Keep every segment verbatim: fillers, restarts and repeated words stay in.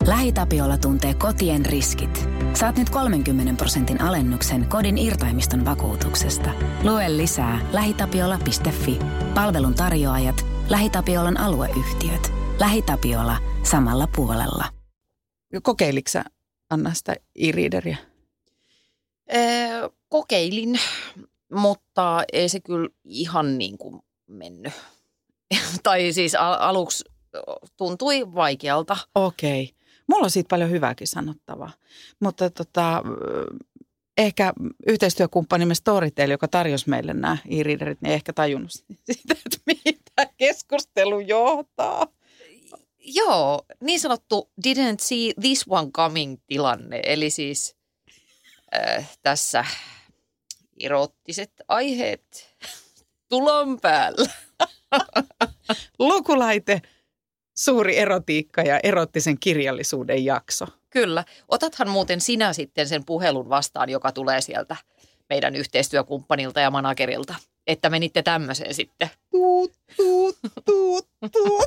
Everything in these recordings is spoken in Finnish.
LähiTapiola tuntee kotien riskit. Saat nyt kolmenkymmenen prosentin alennuksen kodin irtaimiston vakuutuksesta. Lue lisää lähitapiola piste fi. Palvelun tarjoajat, LähiTapiolan alueyhtiöt. LähiTapiola samalla puolella. Kokeilitko sä, Anna, sitä e-readeria? Öö, kokeilin, mutta ei se kyllä ihan niin kuin mennyt. Tai siis al- aluksi tuntui vaikealta. Okei. Okay. Mulla on siitä paljon hyvääkin sanottavaa. Mutta tota, ehkä yhteistyökumppanimme Storytel, joka tarjosi meille nämä e-readerit, niin ei ehkä tajunnut sitä, että mihin tämä keskustelu johtaa. Joo, niin sanottu didn't see this one coming -tilanne. Eli siis äh, tässä erottiset aiheet tulon päällä. Lukulaite, suuri erotiikka ja erottisen kirjallisuuden jakso. Kyllä. Otathan muuten sinä sitten sen puhelun vastaan, joka tulee sieltä meidän yhteistyökumppanilta ja managerilta, että menitte tämmöiseen sitten. Tuut, tuut, tuut, tuut.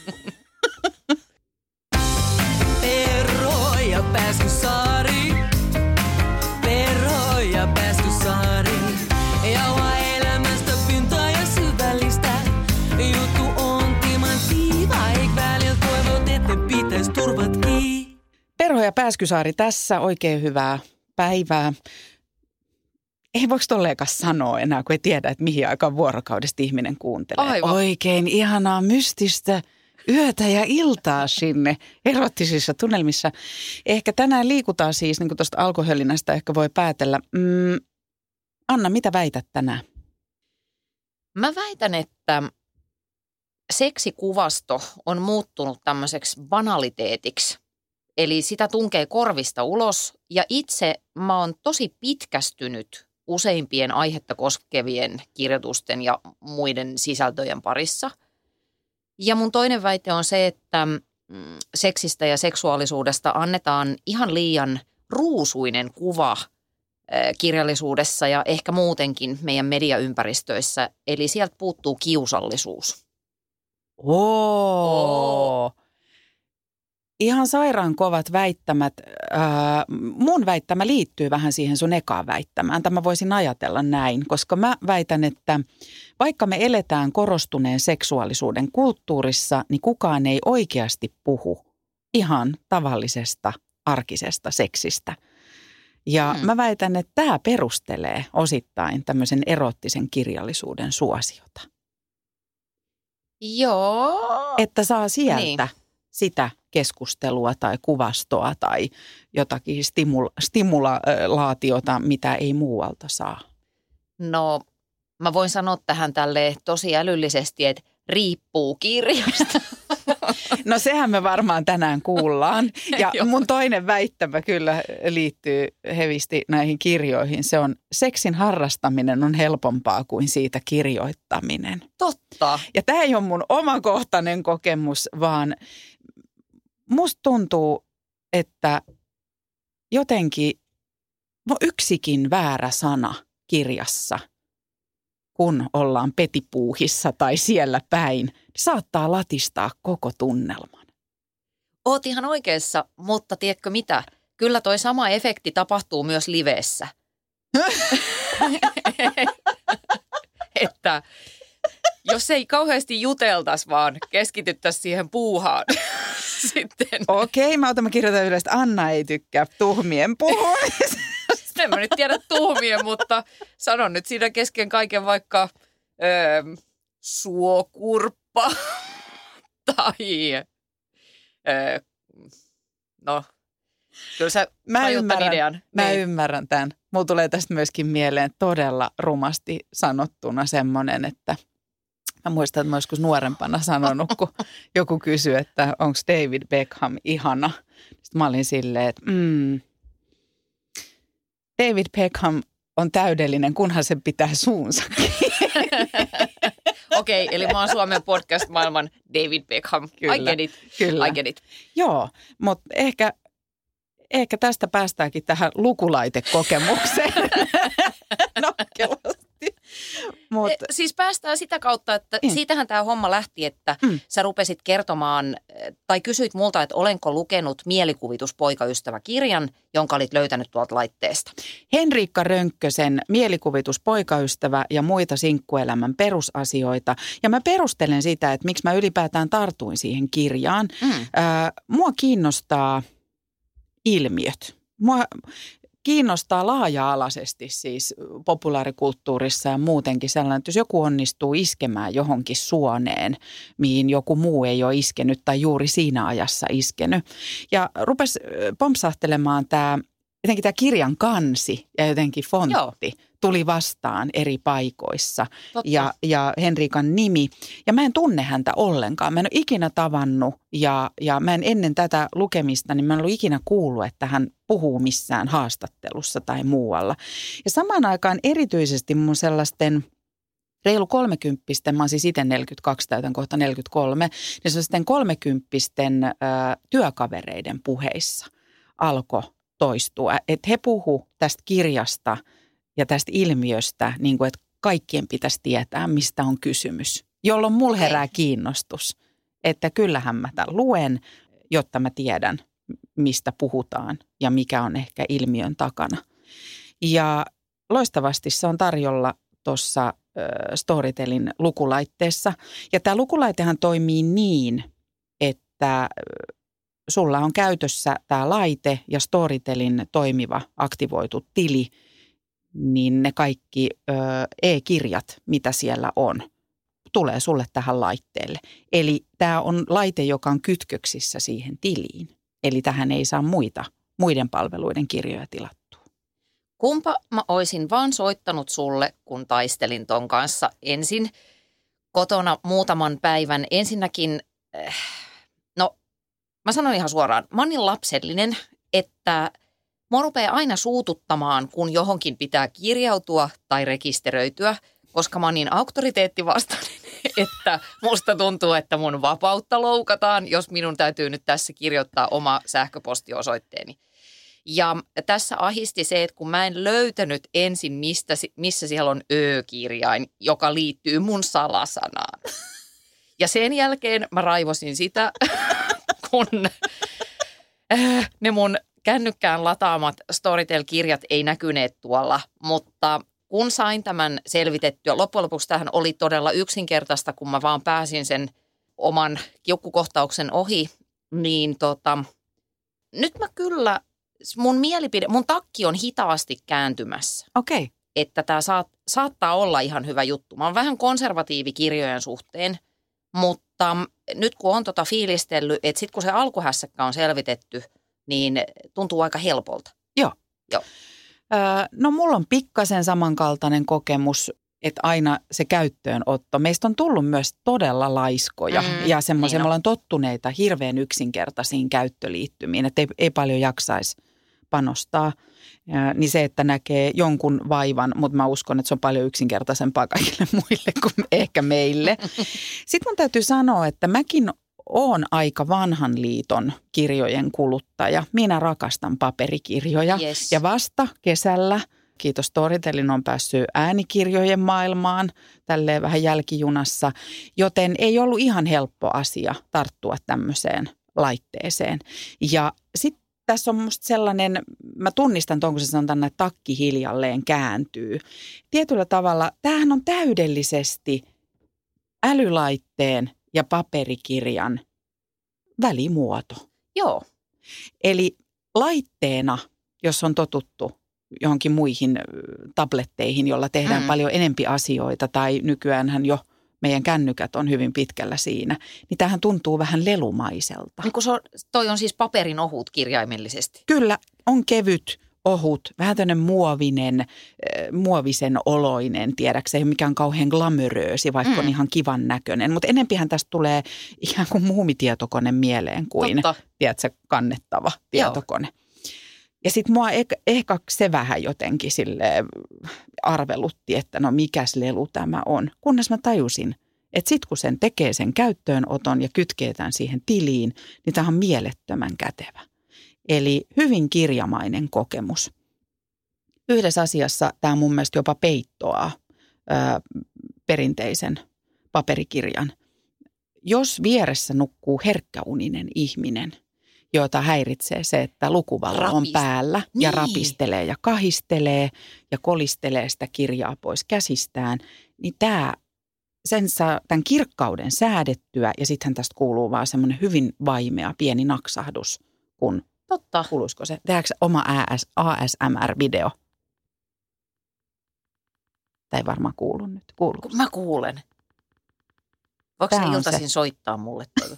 Perho ja Pääskysaari, Perho ja Pääskysaari. Jauha elämästä pintaa ja syvällistä. Juttu on timanttiiva, eik välillä toivot, että pitäis turvat kiinni. Perho ja Pääskysaari tässä, oikein hyvää päivää. Ei voiko tolleekaan sanoa enää, kun ei tiedä, että mihin aikaan vuorokaudesta ihminen kuuntelee. Aivan. Oikein ihanaa mystistä yötä ja iltaa sinne erottisissa tunnelmissa. Ehkä tänään liikutaan siis, niin kuin tuosta alkoholinasta ehkä voi päätellä. Mm, Anna, mitä väität tänään? Mä väitän, että seksikuvasto on muuttunut tämmöiseksi banaliteetiksi. Eli sitä tunkee korvista ulos ja itse mä oon tosi pitkästynyt useimpien aihetta koskevien kirjoitusten ja muiden sisältöjen parissa. Ja mun toinen väite on se, että seksistä ja seksuaalisuudesta annetaan ihan liian ruusuinen kuva kirjallisuudessa ja ehkä muutenkin meidän mediaympäristöissä. Eli sieltä puuttuu kiusallisuus. Oo. Ihan sairaan kovat väittämät. Äh, mun väittämä liittyy vähän siihen sun ekaan väittämään. Tämä voisin ajatella näin, koska mä väitän, että vaikka me eletään korostuneen seksuaalisuuden kulttuurissa, niin kukaan ei oikeasti puhu ihan tavallisesta, arkisesta seksistä. Ja hmm. mä väitän, että tämä perustelee osittain tämmöisen erottisen kirjallisuuden suosiota. Joo. Että saa sieltä niin. sitä keskustelua tai kuvastoa tai jotakin stimula- stimulaatiota, mitä ei muualta saa. No, mä voin sanoa tähän tälleen tosi älyllisesti, että riippuu kirjasta. No sehän me varmaan tänään kuullaan. Ja mun toinen väittämä kyllä liittyy hevisti näihin kirjoihin. Se on, seksin harrastaminen on helpompaa kuin siitä kirjoittaminen. Totta. Ja tämä ei ole mun omakohtainen kokemus, vaan musta tuntuu, että jotenkin no yksikin väärä sana kirjassa, kun ollaan petipuuhissa tai siellä päin, saattaa latistaa koko tunnelman. Oot ihan oikeassa, mutta tiedätkö mitä? Kyllä toi sama efekti tapahtuu myös liveessä. Että jos ei kauheasti juteltaisi, vaan keskityttäisiin siihen puuhaan sitten. Okei, mä otan, mä kirjoitan ylös, että Anna ei tykkää tuhmien puhumisesta. En mä nyt tiedä tuhmien, mutta sanon nyt siinä kesken kaiken vaikka öö, suokurppa tai öö, no, kyllä sä mä ymmärrän, idean. Mä niin. ymmärrän tämän. Mulla tulee tästä myöskin mieleen todella rumasti sanottuna semmoinen, että mä muistan, että mä joskus nuorempana sanonut, kun joku kysyi, että onko David Beckham ihana. Sitten mä olin silleen, että mm, David Beckham on täydellinen, kunhan se pitää suunsa. Okei, okay, eli mä oon Suomen podcast-maailman David Beckham. Kyllä, I get it. kyllä. I get it. Joo, mutta ehkä, ehkä tästä päästäänkin tähän lukulaitekokemukseen. Nokkelasti. Mut, siis päästään sitä kautta, että mm. siitähän tämä homma lähti, että mm. sä rupesit kertomaan tai kysyit multa, että olenko lukenut Mielikuvituspoikaystävä-kirjan, jonka olit löytänyt tuolta laitteesta. Henriikka Rönkkösen Mielikuvituspoikaystävä ja muita sinkkuelämän perusasioita. Ja mä perustelen sitä, että miksi mä ylipäätään tartuin siihen kirjaan. Mm. Äh, mua kiinnostaa ilmiöt. Mua kiinnostaa laaja-alaisesti siis populaarikulttuurissa ja muutenkin sellainen, että jos joku onnistuu iskemään johonkin suoneen, mihin joku muu ei ole iskenyt tai juuri siinä ajassa iskenyt. Ja rupesi pompsahtelemaan tämä, jotenkin tämä kirjan kansi ja jotenkin fontti. Joo. Tuli vastaan eri paikoissa ja, ja Henriikan nimi. Ja mä en tunne häntä ollenkaan. Mä en ole ikinä tavannut ja, ja mä en ennen tätä lukemista, niin mä en ollut ikinä kuullut, että hän puhuu missään haastattelussa tai muualla. Ja samaan aikaan erityisesti mun sellaisten reilu kolmekymppisten, mä oon siis itse neljäkymmentäkaksi, täytän kohta neljäkymmentäkolme, niin sellaisten kolmekymppisten ö, työkavereiden puheissa alkoi toistua. Että he puhu tästä kirjasta ja tästä ilmiöstä, niin kuin, että kaikkien pitäisi tietää, mistä on kysymys, jolloin mulla herää kiinnostus, että kyllähän mä tämän luen, jotta mä tiedän, mistä puhutaan ja mikä on ehkä ilmiön takana. Ja loistavasti se on tarjolla tuossa äh, Storytelin lukulaitteessa. Ja tämä lukulaitehan toimii niin, että äh, sulla on käytössä tämä laite ja Storytelin toimiva aktivoitu tili, niin ne kaikki ö, e-kirjat, mitä siellä on, tulee sulle tähän laitteelle. Eli tämä on laite, joka on kytköksissä siihen tiliin. Eli tähän ei saa muita, muiden palveluiden kirjoja tilattua. Kumpa mä oisin vaan soittanut sulle, kun taistelin ton kanssa ensin kotona muutaman päivän. Ensinnäkin, no mä sanon ihan suoraan, mä oon niin lapsellinen, että mua rupeaa aina suututtamaan, kun johonkin pitää kirjautua tai rekisteröityä, koska mä oon niin auktoriteettivastainen, että musta tuntuu, että mun vapautta loukataan, jos minun täytyy nyt tässä kirjoittaa oma sähköpostiosoitteeni. Ja tässä ahisti se, että kun mä en löytänyt ensin, mistä, missä siellä on ö-kirjain, joka liittyy mun salasanaan. Ja sen jälkeen mä raivosin sitä, kun ne mun kännykkään lataamat Storytel-kirjat ei näkyneet tuolla, mutta kun sain tämän selvitettyä, loppujen lopuksi tämähän oli todella yksinkertaista, kun mä vaan pääsin sen oman kiukkukohtauksen ohi, niin tota, nyt mä kyllä, mun mielipide, mun takki on hitaasti kääntymässä. Okei. Okay. Että tämä saat, saattaa olla ihan hyvä juttu. Mä oon vähän konservatiivi kirjojen suhteen, mutta nyt kun on tota fiilistellyt, että sitten kun se alkuhässäkkä on selvitetty, niin tuntuu aika helpolta. Joo. Joo. Öö, no mulla on pikkasen samankaltainen kokemus, että aina se käyttöönotto. Meistä on tullut myös todella laiskoja mm, ja semmoisia, niin me ollaan tottuneita hirveän yksinkertaisiin käyttöliittymiin, että ei, ei paljon jaksaisi panostaa. Ja, niin se, että näkee jonkun vaivan, mutta mä uskon, että se on paljon yksinkertaisempaa kaikille muille kuin ehkä meille. Sitten mun täytyy sanoa, että mäkin oon aika vanhan liiton kirjojen kuluttaja. Minä rakastan paperikirjoja Yes. ja vasta kesällä, kiitos Storytelin, on päässyt äänikirjojen maailmaan tälleen vähän jälkijunassa, joten ei ollut ihan helppo asia tarttua tämmöiseen laitteeseen. Ja sitten tässä on musta sellainen, mä tunnistan tuon, kun se sanotaan, että takki hiljalleen kääntyy. Tietyllä tavalla tämähän on täydellisesti älylaitteen ja paperikirjan välimuoto. Joo. Eli laitteena, jos on totuttu johonkin muihin tabletteihin, jolla tehdään mm. paljon enempi asioita, tai nykyäänhän jo meidän kännykät on hyvin pitkällä siinä, niin tämähän tuntuu vähän lelumaiselta. Niin kun se on, toi on siis paperin ohut kirjaimellisesti. Kyllä, on kevyt, ohut, vähän tämmöinen muovinen, muovisen oloinen, tiedäkseen, mikä on kauhean glamoröösi, vaikka mm. on ihan kivan näköinen. Mutta enempihän tästä tulee ihan kuin muumitietokone mieleen kuin, tiedätkö, kannettava tietokone. Joo. Ja sitten mua ehkä, ehkä se vähän jotenkin silleen arvelutti, että no mikäs lelu tämä on. Kunnes mä tajusin, että sitten kun sen tekee sen käyttöönoton ja kytkee tämän siihen tiliin, niin tämä on mielettömän kätevä. Eli hyvin kirjamainen kokemus. Yhdessä asiassa tämä mun mielestä jopa peittoaa ö, perinteisen paperikirjan. Jos vieressä nukkuu herkkäuninen ihminen, jota häiritsee se, että lukuvalo Rapist. on päällä niin. ja rapistelee ja kahistelee ja kolistelee sitä kirjaa pois käsistään, niin tämä, sen saa tämän kirkkauden säädettyä ja sittenhän tästä kuuluu vaan semmoinen hyvin vaimea pieni naksahdus, kun Totta. kuuluisiko se? Tehdäänkö oma A S M R-video? Tämä ei varmaan kuulu nyt. Kuuluuko? Mä kuulen. Voiko sä iltaisin soittaa mulle tuota?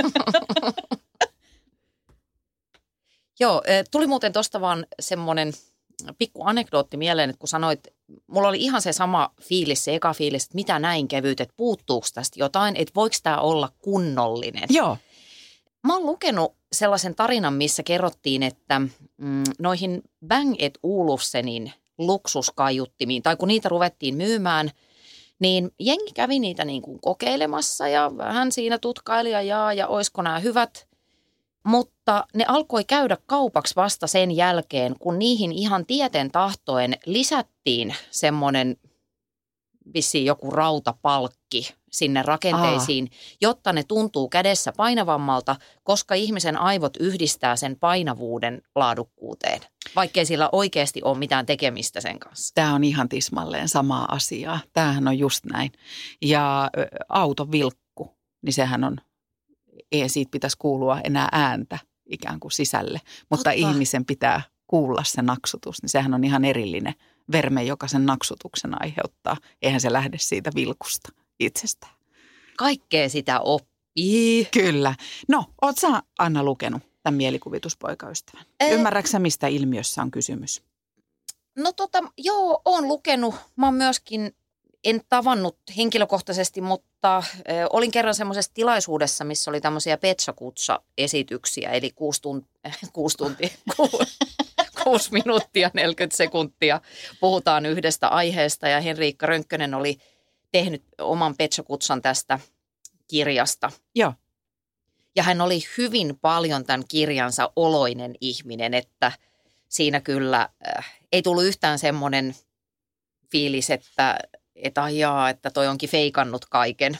Joo, tuli muuten tuosta vaan semmoinen pikku anekdootti mieleen, että kun sanoit, mulla oli ihan se sama fiilis, se eka fiilis, että mitä näin kevyt, että puuttuuko tästä jotain, että voiko tämä olla kunnollinen. Joo. Mä oon lukenut sellaisen tarinan, missä kerrottiin, että mm, noihin Bang and Olufsenin luksuskaiuttimiin, tai kun niitä ruvettiin myymään, niin jengi kävi niitä niin kuin kokeilemassa ja vähän siinä tutkaili ja jaa, ja oisko nämä hyvät. Mutta ne alkoi käydä kaupaksi vasta sen jälkeen, kun niihin ihan tieten tahtoen lisättiin semmoinen vissiin joku rautapalkki sinne rakenteisiin, Aa. jotta ne tuntuu kädessä painavammalta, koska ihmisen aivot yhdistää sen painavuuden laadukkuuteen, vaikkei sillä oikeasti ole mitään tekemistä sen kanssa. Tämä on ihan tismalleen samaa asiaa. Tämähän on just näin. Ja auton vilkku, niin sehän on, ei siitä pitäisi kuulua enää ääntä ikään kuin sisälle, mutta Totta. ihmisen pitää kuulla se naksutus, niin sehän on ihan erillinen verme, joka sen naksutuksen aiheuttaa. Eihän se lähde siitä vilkusta itsestään. Kaikkea sitä oppii. Kyllä. No, oot sä Anna lukenut tämän mielikuvituspoikaystävän? Ee... Ymmärrätkö sä, mistä ilmiössä on kysymys? No tota, joo, oon lukenut. Mä oon myöskin, en tavannut henkilökohtaisesti, mutta äh, olin kerran semmoisessa tilaisuudessa, missä oli tämmöisiä Petsakutsa-esityksiä, eli kuusi, tunt- äh, kuusi tuntia, kuusi, kuusi minuuttia, neljäkymmentä sekuntia puhutaan yhdestä aiheesta ja Henriikka Rönkkönen oli tehnyt oman Petsakutsan tästä kirjasta. Joo. Ja hän oli hyvin paljon tämän kirjansa oloinen ihminen, että siinä kyllä äh, ei tullut yhtään semmoinen fiilis, että, että ajaa, että toi onkin feikannut kaiken.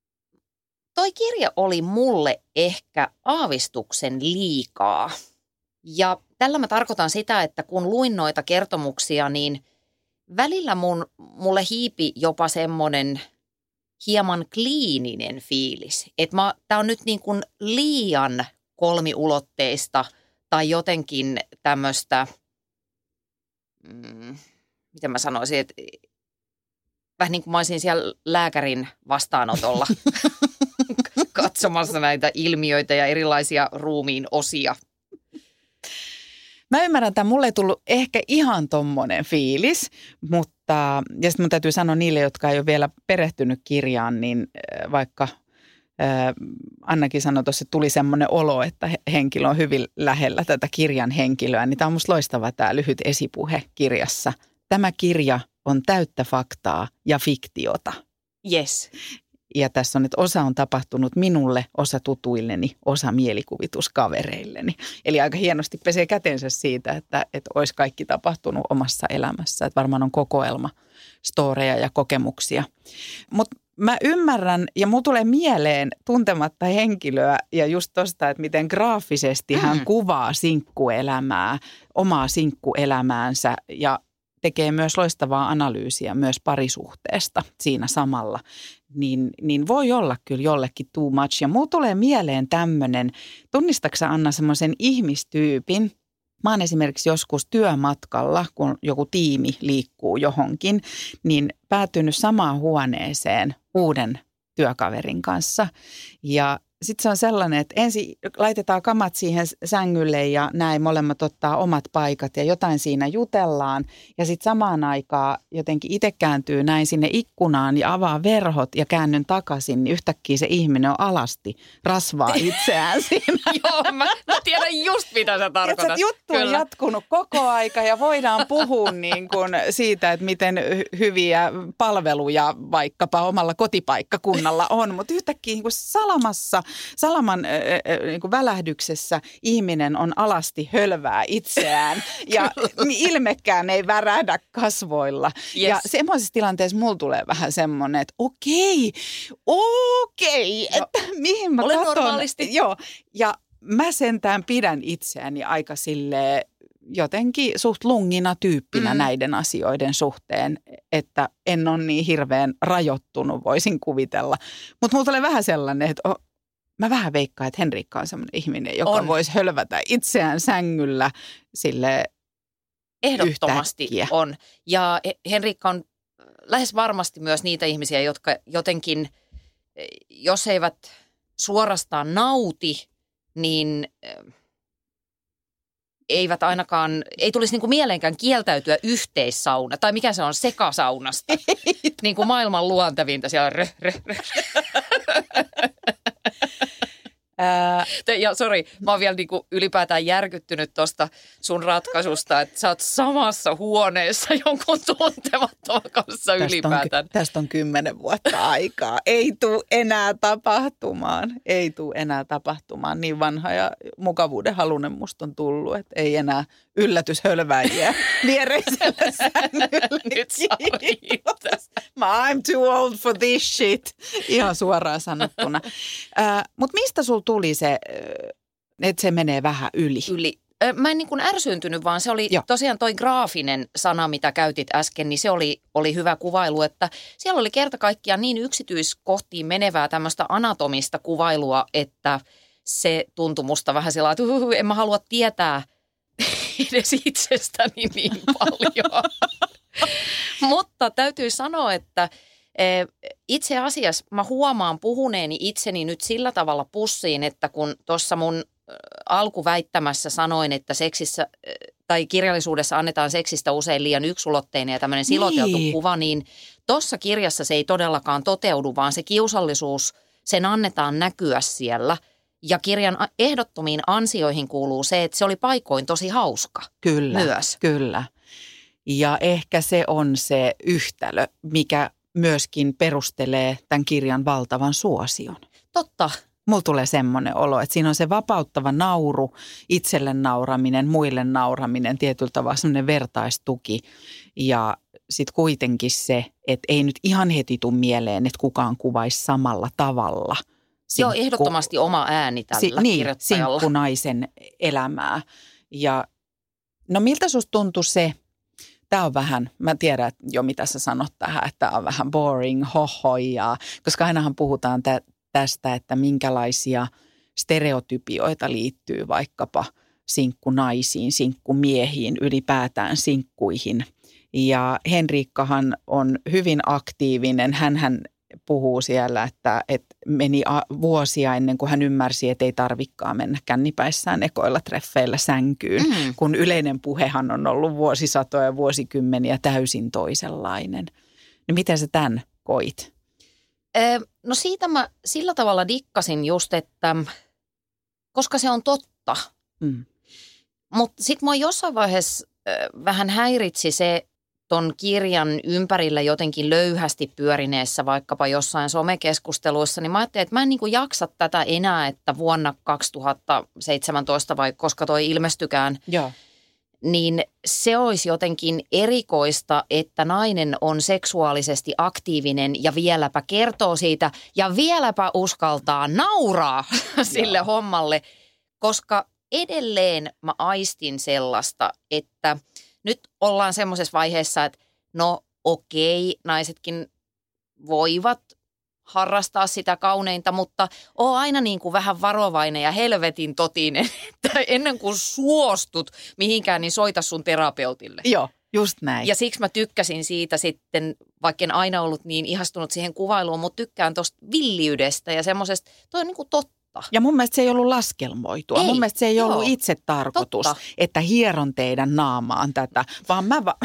Toi kirja oli mulle ehkä aavistuksen liikaa. Ja tällä mä tarkoitan sitä, että kun luin noita kertomuksia, niin välillä mun, mulle hiipi jopa semmoinen hieman kliininen fiilis. Että tää on nyt niin kuin liian kolmiulotteista tai jotenkin tämmöistä, mm, miten mä sanoisin, että vähän niin kuin mä olisin siellä lääkärin vastaanotolla katsomassa näitä ilmiöitä ja erilaisia ruumiin osia. Mä ymmärrän, että mulle ei tullut ehkä ihan tommonen fiilis, mutta ja sitten mun täytyy sanoa niille, jotka ei ole vielä perehtynyt kirjaan, niin vaikka äh, Annakin sanoi tuossa, että tuli semmoinen olo, että henkilö on hyvin lähellä tätä kirjan henkilöä, niin tämä on musta loistava tämä lyhyt esipuhe kirjassa. Tämä kirja on täyttä faktaa ja fiktiota. Yes. Ja tässä on, että osa on tapahtunut minulle, osa tutuilleni, osa mielikuvituskavereilleni. Eli aika hienosti pesee kätensä siitä, että, että olisi kaikki tapahtunut omassa elämässä. Että varmaan on kokoelma storeja ja kokemuksia. Mutta mä ymmärrän ja mulla tulee mieleen tuntematta henkilöä ja just tosta, että miten graafisesti mm. hän kuvaa sinkkuelämää, omaa sinkkuelämäänsä ja tekee myös loistavaa analyysiä myös parisuhteesta siinä samalla, niin, niin voi olla kyllä jollekin too much. Ja mulla tulee mieleen tämmöinen, tunnistatko Anna semmoisen ihmistyypin? Mä oon esimerkiksi joskus työmatkalla, kun joku tiimi liikkuu johonkin, niin päätynyt samaan huoneeseen uuden työkaverin kanssa ja sitten se on sellainen, että ensin laitetaan kamat siihen sängylle ja näin molemmat ottaa omat paikat ja jotain siinä jutellaan. Ja sitten samaan aikaan jotenkin itse kääntyy näin sinne ikkunaan ja avaa verhot ja käännyn takaisin, niin yhtäkkiä se ihminen on alasti, rasvaa itseään siinä. Joo, mä, mä tiedän just mitä sä tarkoitat. Et juttu on Kyllä. jatkunut koko aika ja voidaan puhua niin kuin siitä, että miten hyviä palveluja vaikkapa omalla kotipaikkakunnalla on. Mutta yhtäkkiä niin kuin salamassa Salaman äh, äh, niin kuin välähdyksessä ihminen on alasti hölvää itseään ja ilmekään ei värähdä kasvoilla. Yes. Ja semmoisessa tilanteessa mulla tulee vähän semmoinen, että okei, okei, no, että mihin mä katon. Normaalisti. Joo, ja mä sentään pidän itseäni aika silleen jotenkin suht lungina tyyppinä mm. näiden asioiden suhteen, että en ole niin hirveän rajoittunut, voisin kuvitella. Mutta mulla tulee vähän sellainen, että oh, mä vähän veikkaan, että Henriikka on sellainen ihminen, joka on. voisi hölvätä itseään sängyllä sille ehdottomasti yhtäkkiä. On. Ja Henriikka on lähes varmasti myös niitä ihmisiä, jotka jotenkin, jos eivät suorastaan nauti, niin eivät ainakaan, ei tulisi niin kuin mieleenkään kieltäytyä yhteissauna, tai mikä se on, sekasaunasta. Niin kuin maailman luontevinta siellä rö, rö, rö. Ja sori, mä oon vielä niin kuin ylipäätään järkyttynyt tuosta sun ratkaisusta, että sä oot samassa huoneessa jonkun tuntemattoman kanssa tästä ylipäätään. On, tästä on kymmenen vuotta aikaa. Ei tule enää tapahtumaan. Ei tule enää tapahtumaan. Niin vanha ja mukavuuden halunen musta on tullut, että ei enää yllätyshölväjiä viereisellä sängyllä. Nyt saa riittää. I'm too old for this shit. Ihan suoraan sanottuna. Uh, Mutta mistä sul tuli se, että se menee vähän yli? Yli. Mä en niin kuin ärsyyntynyt, vaan se oli Joo. tosiaan toi graafinen sana, mitä käytit äsken, niin se oli, oli hyvä kuvailu, että siellä oli kerta kaikkiaan niin yksityiskohtiin menevää tämmöistä anatomista kuvailua, että se tuntui musta vähän sellainen, että uhuhu, en mä halua tietää edes itsestäni niin paljon. Mutta täytyy sanoa, että itse asiassa mä huomaan puhuneeni itseni nyt sillä tavalla pussiin, että kun tuossa mun alkuväittämässä sanoin, että seksissä tai kirjallisuudessa annetaan seksistä usein liian yksulotteinen ja tämmöinen siloteltu niin. kuva, niin tuossa kirjassa se ei todellakaan toteudu, vaan se kiusallisuus, sen annetaan näkyä siellä. Ja kirjan ehdottomiin ansioihin kuuluu se, että se oli paikoin tosi hauska kyllä, myös. Kyllä, ja ehkä se on se yhtälö, mikä myöskin perustelee tämän kirjan valtavan suosion. Totta. Mulla tulee semmoinen olo, että siinä on se vapauttava nauru, itselle nauraminen, muille nauraminen, tietyllä tavalla semmoinen vertaistuki. Ja sitten kuitenkin se, että ei nyt ihan heti tule mieleen, että kukaan kuvaisi samalla tavalla. Sinkku, Joo, ehdottomasti oma ääni tällä si, niin, kirjoittajalla. Sinkkunaisen elämää. Ja no miltä susta tuntui se? Tämä on vähän, mä tiedän jo mitä sä sanot tähän, että tämä on vähän boring, hohojaa, koska ainahan puhutaan tä, tästä, että minkälaisia stereotypioita liittyy vaikkapa sinkkunaisiin, sinkkumiehiin, ylipäätään sinkkuihin. Ja Henriikkahan on hyvin aktiivinen, hänhän puhuu siellä, että, että meni vuosia ennen kuin hän ymmärsi, että ei tarvikaan mennä kännipäissään ekoilla treffeillä sänkyyn, mm. kun yleinen puhehan on ollut vuosisatoja ja vuosikymmeniä täysin toisenlainen. No miten sä tämän koit? Ee, no siitä mä sillä tavalla dikkasin just, että koska se on totta, mm. mutta sitten mua jossain vaiheessa äh, vähän häiritsi se, ton kirjan ympärillä jotenkin löyhästi pyörineessä vaikkapa jossain somekeskusteluissa, niin mä ajattelin, että mä en niin kuin jaksa tätä enää, että vuonna kaksituhattaseitsemäntoista vai koska toi ilmestykään, Joo. niin se olisi jotenkin erikoista, että nainen on seksuaalisesti aktiivinen ja vieläpä kertoo siitä ja vieläpä uskaltaa nauraa sille Joo. hommalle, koska edelleen mä aistin sellaista, että nyt ollaan semmoisessa vaiheessa, että no okei, naisetkin voivat harrastaa sitä kauneinta, mutta oo aina niin kuin vähän varovainen ja helvetin totinen, että ennen kuin suostut mihinkään, niin soita sun terapeutille. Joo, just näin. Ja siksi mä tykkäsin siitä sitten, vaikka en aina ollut niin ihastunut siihen kuvailuun, mutta tykkään tosta villiydestä ja semmoisesta, toi on niin kuin totta. Ja mun mielestä se ei ollut laskelmoitua. Ei, mun mielestä se ei joo, ollut itse tarkoitus, totta. että hieron teidän naamaan tätä, vaan mä va-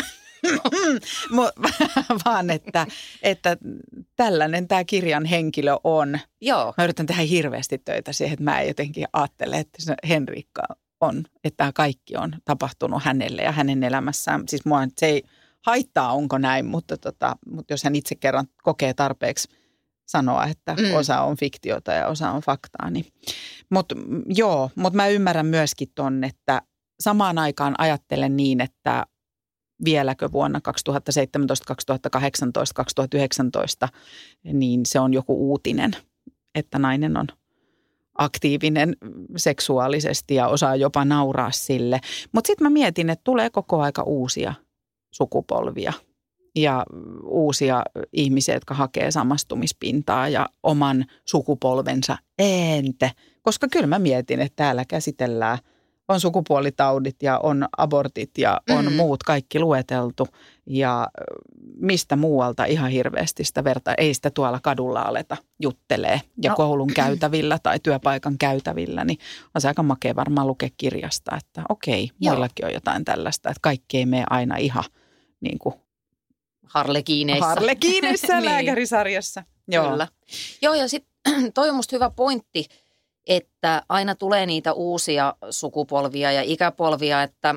vaan että, että tällainen tämä kirjan henkilö on. Joo. Mä yritän tehdä hirveästi töitä siihen, että mä en jotenkin ajattele, että se Henriikka on, että tämä kaikki on tapahtunut hänelle ja hänen elämässään. Siis mua se ei haittaa, onko näin, mutta, tota, mutta jos hän itse kerran kokee tarpeeksi sanoa, että Mm. osa on fiktiota ja osa on faktaa. Niin. Mutta joo, mutta mä ymmärrän myöskin ton, että samaan aikaan ajattelen niin, että vieläkö vuonna kaksituhattaseitsemäntoista, kaksituhattakahdeksantoista, kaksituhattayhdeksäntoista, niin se on joku uutinen, että nainen on aktiivinen seksuaalisesti ja osaa jopa nauraa sille. Mutta sitten mä mietin, että tulee koko aika uusia sukupolvia ja uusia ihmisiä, jotka hakee samastumispintaa ja oman sukupolvensa ääntä. Koska kyllä mä mietin, että täällä käsitellään, on sukupuolitaudit ja on abortit ja on mm. muut kaikki lueteltu. Ja mistä muualta ihan hirveästi sitä verta, ei sitä tuolla kadulla aleta juttelee. Ja no. koulun käytävillä tai työpaikan käytävillä, niin on se aika makea varmaan lukea kirjasta, että okei, muillakin on jotain tällaista, että kaikki ei mene aina ihan niin kuin Harlekiineissä. Harlekiineissä niin. lääkärisarjassa. Joo. Kyllä. Joo, ja sitten toi on musta hyvä pointti, että aina tulee niitä uusia sukupolvia ja ikäpolvia, että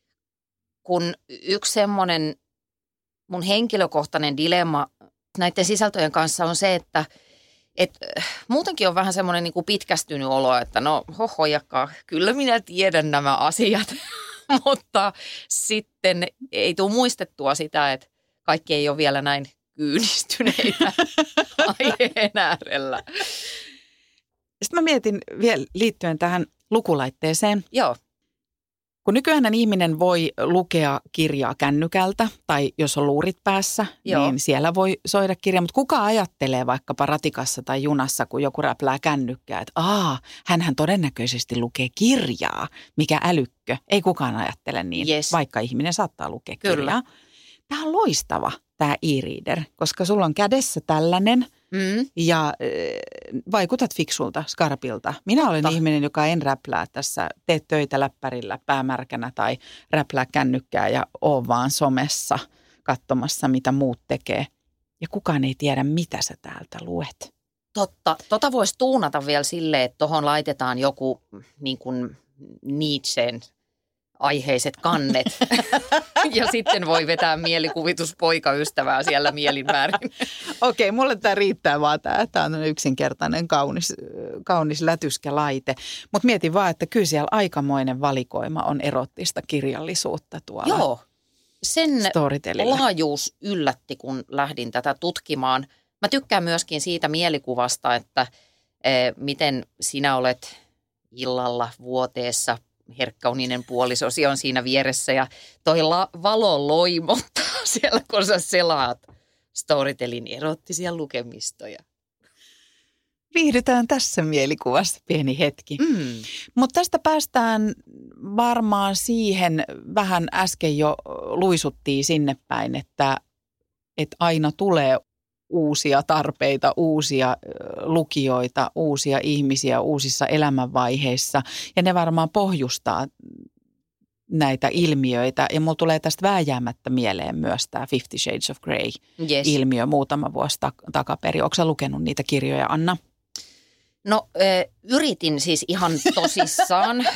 kun yksi semmoinen mun henkilökohtainen dilemma näiden sisältöjen kanssa on se, että et, muutenkin on vähän semmoinen niin kuin pitkästynyt olo, että no hohojakaan, kyllä minä tiedän nämä asiat, mutta sitten ei tule muistettua sitä, että kaikki ei ole vielä näin kyynistyneitä aiheen äärellä. Sitten mä mietin vielä liittyen tähän lukulaitteeseen. Joo. Kun nykyään ihminen voi lukea kirjaa kännykältä tai jos on luurit päässä, Joo. niin siellä voi soida kirja. Mutta kuka ajattelee vaikkapa ratikassa tai junassa, kun joku räplää kännykkää, että aa, hänhän todennäköisesti lukee kirjaa, mikä älykkö. Ei kukaan ajattele niin, yes. vaikka ihminen saattaa lukea Kyllä. kirjaa. Tämä on loistava, tämä e-reader, koska sulla on kädessä tällainen mm. ja äh, vaikutat fiksulta, skarpilta. Minä Totta. olen ihminen, joka en räplää tässä, tee töitä läppärillä päämärkänä tai räplää kännykkää ja oo vaan somessa katsomassa, mitä muut tekee. Ja kukaan ei tiedä, mitä sä täältä luet. Totta. Tota voisi tuunata vielä silleen, että tuohon laitetaan joku niin kuin Nietzschen aiheiset kannet ja sitten voi vetää mielikuvituspoikaystävää siellä mielinmäärin. Okei, mulle tämä riittää vaan tämä. Tämä on yksinkertainen kaunis, kaunis lätyskälaite. Mutta mietin vaan, että kyllä siellä aikamoinen valikoima on erottista kirjallisuutta tuolla. Joo, sen laajuus yllätti, kun lähdin tätä tutkimaan. Mä tykkään myöskin siitä mielikuvasta, että e, miten sinä olet illalla vuoteessa herkkauninen puolisosi on siinä vieressä ja toi la- valo loimottaa siellä, kun sä selaat Storytelin erottisia lukemistoja. Viihdytään tässä mielikuvassa pieni hetki. Mm. Mutta tästä päästään varmaan siihen, vähän äsken jo luisuttiin sinne päin, että, että aina tulee uusia tarpeita, uusia lukijoita, uusia ihmisiä uusissa elämänvaiheissa. Ja ne varmaan pohjustaa näitä ilmiöitä. Ja mulla tulee tästä vääjäämättä mieleen myös tämä Fifty Shades of Grey-ilmiö yes. muutama vuosi tak- takaperin. Oletko sä lukenut niitä kirjoja, Anna? No ö, yritin siis ihan tosissaan.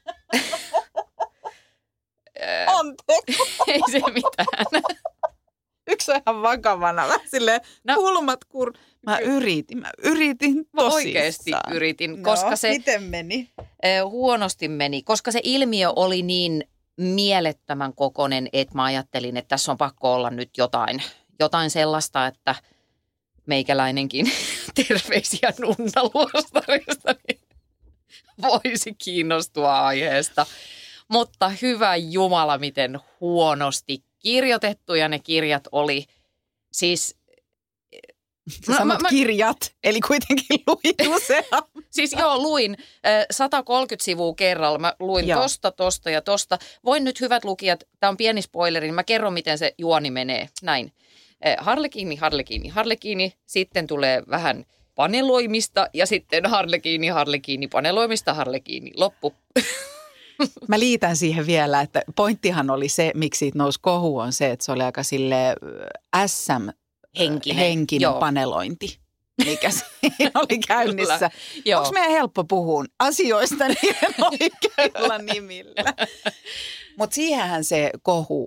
Anteeksi. Ei se mitään. Yksi on ihan vakavana. Mä silleen no, kulmat kur... Mä yritin, mä yritin tosissaan. Oikeasti yritin, koska no, se... miten meni? Huonosti meni, koska se ilmiö oli niin mielettömän kokoinen, että mä ajattelin, että tässä on pakko olla nyt jotain, jotain sellaista, että meikäläinenkin terveisiä Nunna Luostarista niin voisi kiinnostua aiheesta. Mutta hyvä Jumala, miten huonosti kirjoitettuja ne kirjat oli. Siis... Sä sanot mä, kirjat, eli kuitenkin luin useamman. Siis joo, luin sata kolmekymmentä sivua kerralla. Mä luin joo. tosta, tosta ja tosta. Voin nyt hyvät lukijat, tämä on pieni spoileri, niin mä kerron, miten se juoni menee. Näin. Harlekiini, harlekiini, harlekiini. Sitten tulee vähän paneloimista ja sitten harlekiini, harlekiini, paneloimista, harlekiini. Loppu. Mä liitän siihen vielä, että pointtihan oli se, miksi siitä nousi kohu, on se, että se oli aika silleen S M henkinen, henkinen panelointi, mikä siinä oli käynnissä. Onko meidän helppo puhua asioista niiden oikeilla nimillä? Mutta siihenhän se kohu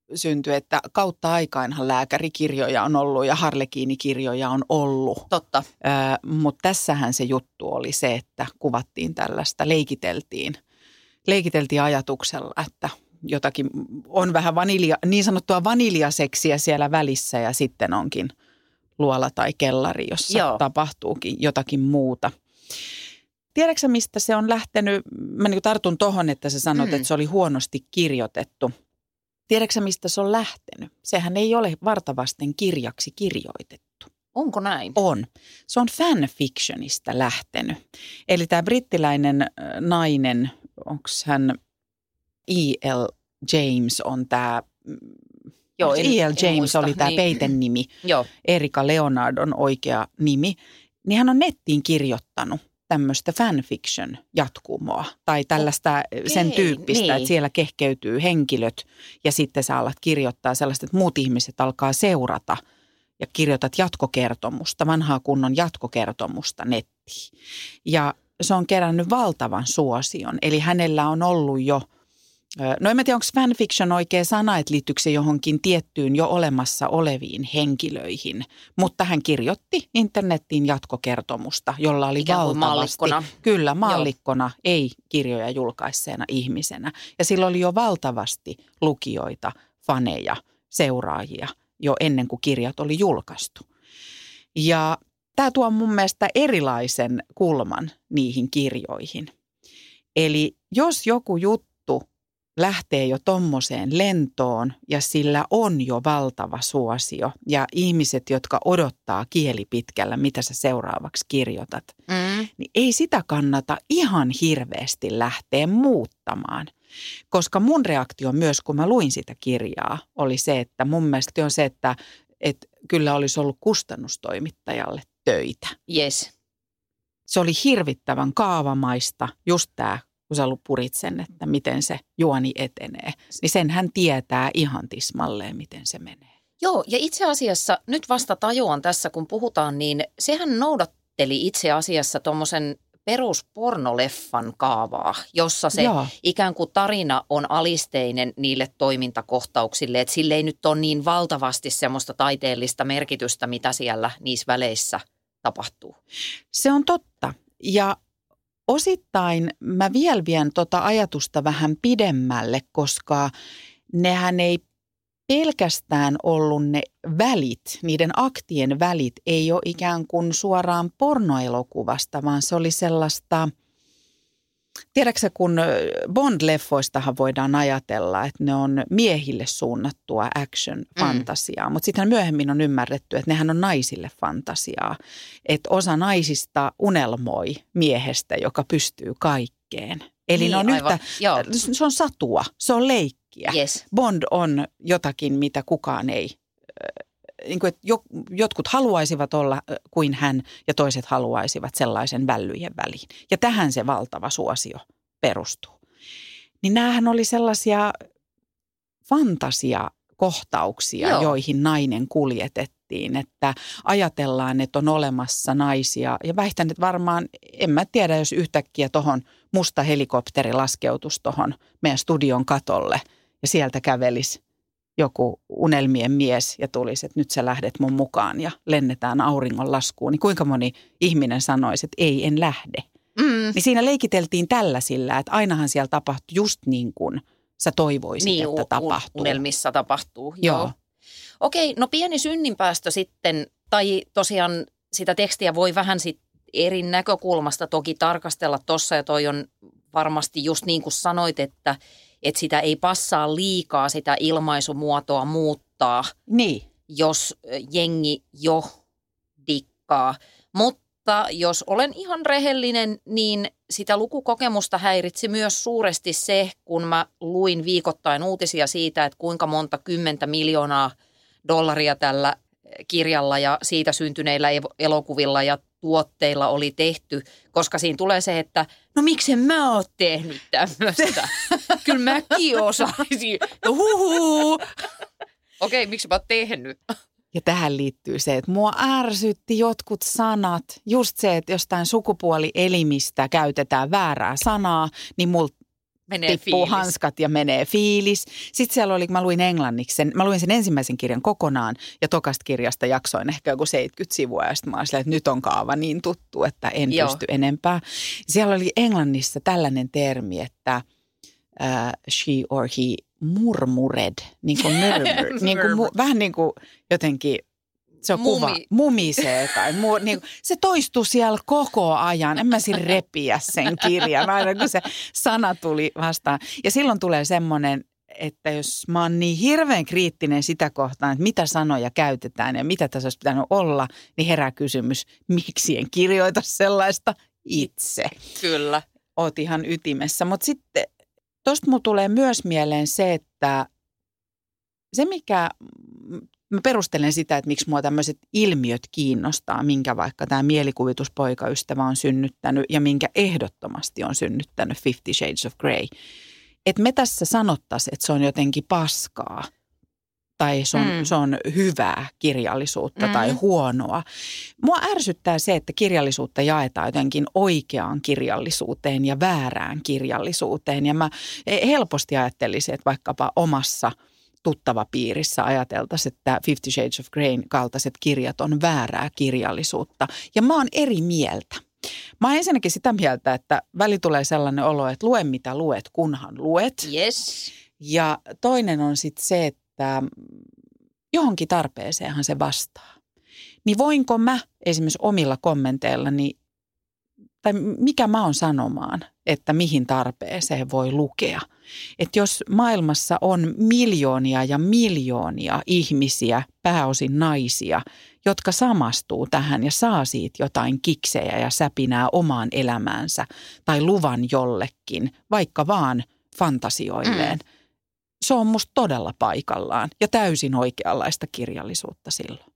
syntyi, että kautta aikainhan lääkärikirjoja on ollut ja harlekiinikirjoja on ollut. Totta. Ö, mutta tässähän se juttu oli se, että kuvattiin tällaista, leikiteltiin, leikiteltiin ajatuksella, että jotakin on vähän vanilja, niin sanottua vaniljaseksiä siellä välissä ja sitten onkin luola tai kellari, jossa Joo. tapahtuukin jotakin muuta. Tiedätkö mistä se on lähtenyt? Mä niin tartun tohon, että sä sanot, mm. että se oli huonosti kirjoitettu. Tiedätkö mistä se on lähtenyt? Sehän ei ole vartavasten kirjaksi kirjoitettu. Onko näin? On. Se on fanfictionista lähtenyt. Eli tämä brittiläinen nainen, onko hän E L. James on tämä, Joo, en, E L. James muista, oli tämä niin. peiten nimi, Joo. Erika Leonard on oikea nimi, niin hän on nettiin kirjoittanut tämmöistä fanfiction-jatkumoa tai tällaista Okei, sen tyyppistä, niin. että siellä kehkeytyy henkilöt ja sitten sä alat kirjoittaa sellaista, että muut ihmiset alkaa seurata ja kirjoitat jatkokertomusta, vanhaa kunnon jatkokertomusta nettiin. Ja se on kerännyt valtavan suosion, eli hänellä on ollut jo, no en mä tiedä onko fanfiction oikea sana, että liittyykö se johonkin tiettyyn jo olemassa oleviin henkilöihin, mutta hän kirjoitti internettiin jatkokertomusta, jolla oli Ikään kuin valtavasti. Mallikkona. Kyllä, mallikkona, Joo. ei kirjoja julkaisseena ihmisenä. Ja sillä oli jo valtavasti lukijoita, faneja, seuraajia jo ennen kuin kirjat oli julkaistu. Ja tämä tuo mun mielestä erilaisen kulman niihin kirjoihin. Eli jos joku juttu lähtee jo tommoseen lentoon ja sillä on jo valtava suosio ja ihmiset, jotka odottaa kieli pitkällä, mitä sä seuraavaksi kirjoitat, mm. niin ei sitä kannata ihan hirveästi lähteä muuttamaan. Koska mun reaktio myös, kun mä luin sitä kirjaa, oli se, että mun mielestä on se, että, että kyllä olisi ollut kustannustoimittajalle töitä. Yes. Se oli hirvittävän kaavamaista, just tämä, kun sä purit sen, että miten se juoni etenee. Niin sen hän tietää ihan tismalleen, miten se menee. Joo, ja itse asiassa nyt vasta tajuan tässä, kun puhutaan, niin sehän noudatteli itse asiassa tuommoisen peruspornoleffan kaavaa, jossa se Joo. ikään kuin tarina on alisteinen niille toimintakohtauksille, että sille ei nyt ole niin valtavasti semmoista taiteellista merkitystä, mitä siellä niissä väleissä tapahtuu. Se on totta, ja osittain mä vielä vien tota ajatusta vähän pidemmälle, koska nehän ei pelkästään ollut ne välit, niiden aktien välit ei ole ikään kuin suoraan pornoelokuvasta, vaan se oli sellaista, tiedätkö kun Bond-leffoistahan voidaan ajatella, että ne on miehille suunnattua action-fantasiaa, mm. mutta sitten myöhemmin on ymmärretty, että nehän on naisille fantasiaa, että osa naisista unelmoi miehestä, joka pystyy kaikkeen. Eli niin, ne on yhtä, se on satua, se on leikkiä. Yes. Bond on jotakin, mitä kukaan ei, niin kuin, että jotkut haluaisivat olla kuin hän ja toiset haluaisivat sellaisen vällyjen väliin. Ja tähän se valtava suosio perustuu. Niin näähän oli sellaisia fantasiakohtauksia, Joo. joihin nainen kuljetettiin, että ajatellaan, että on olemassa naisia. Ja väitän, että varmaan, en mä tiedä, jos yhtäkkiä tuohon musta helikopteri laskeutuisi tuohon meidän studion katolle ja sieltä kävelisi joku unelmien mies ja tulisi, että nyt sä lähdet mun mukaan ja lennetään auringon laskuun, niin kuinka moni ihminen sanoisi, että ei, en lähde. Mm. Niin siinä leikiteltiin tällaisilla, että ainahan siellä tapahtui just niin kuin sä toivoisit, niin, että tapahtuu. Unelmissa tapahtuu, joo. joo. Okei, no pieni synninpäästö sitten, tai tosiaan sitä tekstiä voi vähän sit eri näkökulmasta toki tarkastella tuossa, ja toi on varmasti just niin kuin sanoit, että, että sitä ei passaa liikaa sitä ilmaisumuotoa muuttaa, niin. jos jengi jo dikkaa. Mutta jos olen ihan rehellinen, niin sitä lukukokemusta häiritsi myös suuresti se, kun mä luin viikoittain uutisia siitä, että kuinka monta kymmentä miljoonaa dollaria tällä kirjalla ja siitä syntyneillä elokuvilla ja tuotteilla oli tehty, koska siinä tulee se, että no miksen mä oon tehnyt tämmöistä. Kyllä mäkin osaisin. No huhuu. Okei, miksi mä oon tehnyt? Ja tähän liittyy se, että mua ärsytti jotkut sanat. Just se, että jostain sukupuolielimistä käytetään väärää sanaa, niin mulla menee tippuu fiilis. hanskat ja menee fiilis. Sitten siellä oli, mä luin englanniksi sen, mä luin sen ensimmäisen kirjan kokonaan ja tokasta kirjasta jaksoin ehkä joku seitsemänkymmentä sivua ja sitten mä olin silleen, että nyt on kaava niin tuttu, että en Joo. pysty enempää. Siellä oli englannissa tällainen termi, että uh, she or he murmured, niin kuin murmur, niin kuin, mu, vähän niin kuin jotenkin. Se on Mumi. kuva, mumisee tai muu, niin kuin, se toistuu siellä koko ajan. En mä siinä repiä sen kirjan, aina kun se sana tuli vastaan. Ja silloin tulee semmoinen, että jos mä oon niin hirveän kriittinen sitä kohtaan, että mitä sanoja käytetään ja mitä tässä olisi pitänyt olla, niin herää kysymys, miksi en kirjoita sellaista itse. Kyllä. Oot ihan ytimessä. Mutta sitten tosta mulla tulee myös mieleen se, että se mikä... Mä perustelen sitä, että miksi mua tämmöiset ilmiöt kiinnostaa, minkä vaikka tämä mielikuvituspoikaystävä on synnyttänyt ja minkä ehdottomasti on synnyttänyt Fifty Shades of Grey. Että me tässä sanottaisiin, että se on jotenkin paskaa tai se on, mm. se on hyvää kirjallisuutta mm. tai huonoa. Mua ärsyttää se, että kirjallisuutta jaetaan jotenkin oikeaan kirjallisuuteen ja väärään kirjallisuuteen. Ja mä helposti ajattelisin, että vaikkapa omassa tuttava piirissä ajateltaisiin, että Fifty Shades of Greyn kaltaiset kirjat on väärää kirjallisuutta. Ja mä oon eri mieltä. Mä oon ensinnäkin sitä mieltä, että väli tulee sellainen olo, että lue mitä luet, kunhan luet. Yes. Ja toinen on sitten se, että johonkin tarpeeseenhan se vastaa. Niin voinko mä esimerkiksi omilla kommenteillani, tai mikä mä oon sanomaan, että mihin tarpeeseen voi lukea. Että jos maailmassa on miljoonia ja miljoonia ihmisiä, pääosin naisia, jotka samastuu tähän ja saa siitä jotain kiksejä ja säpinää omaan elämäänsä tai luvan jollekin, vaikka vaan fantasioilleen. Mm. Se on musta todella paikallaan ja täysin oikeanlaista kirjallisuutta silloin.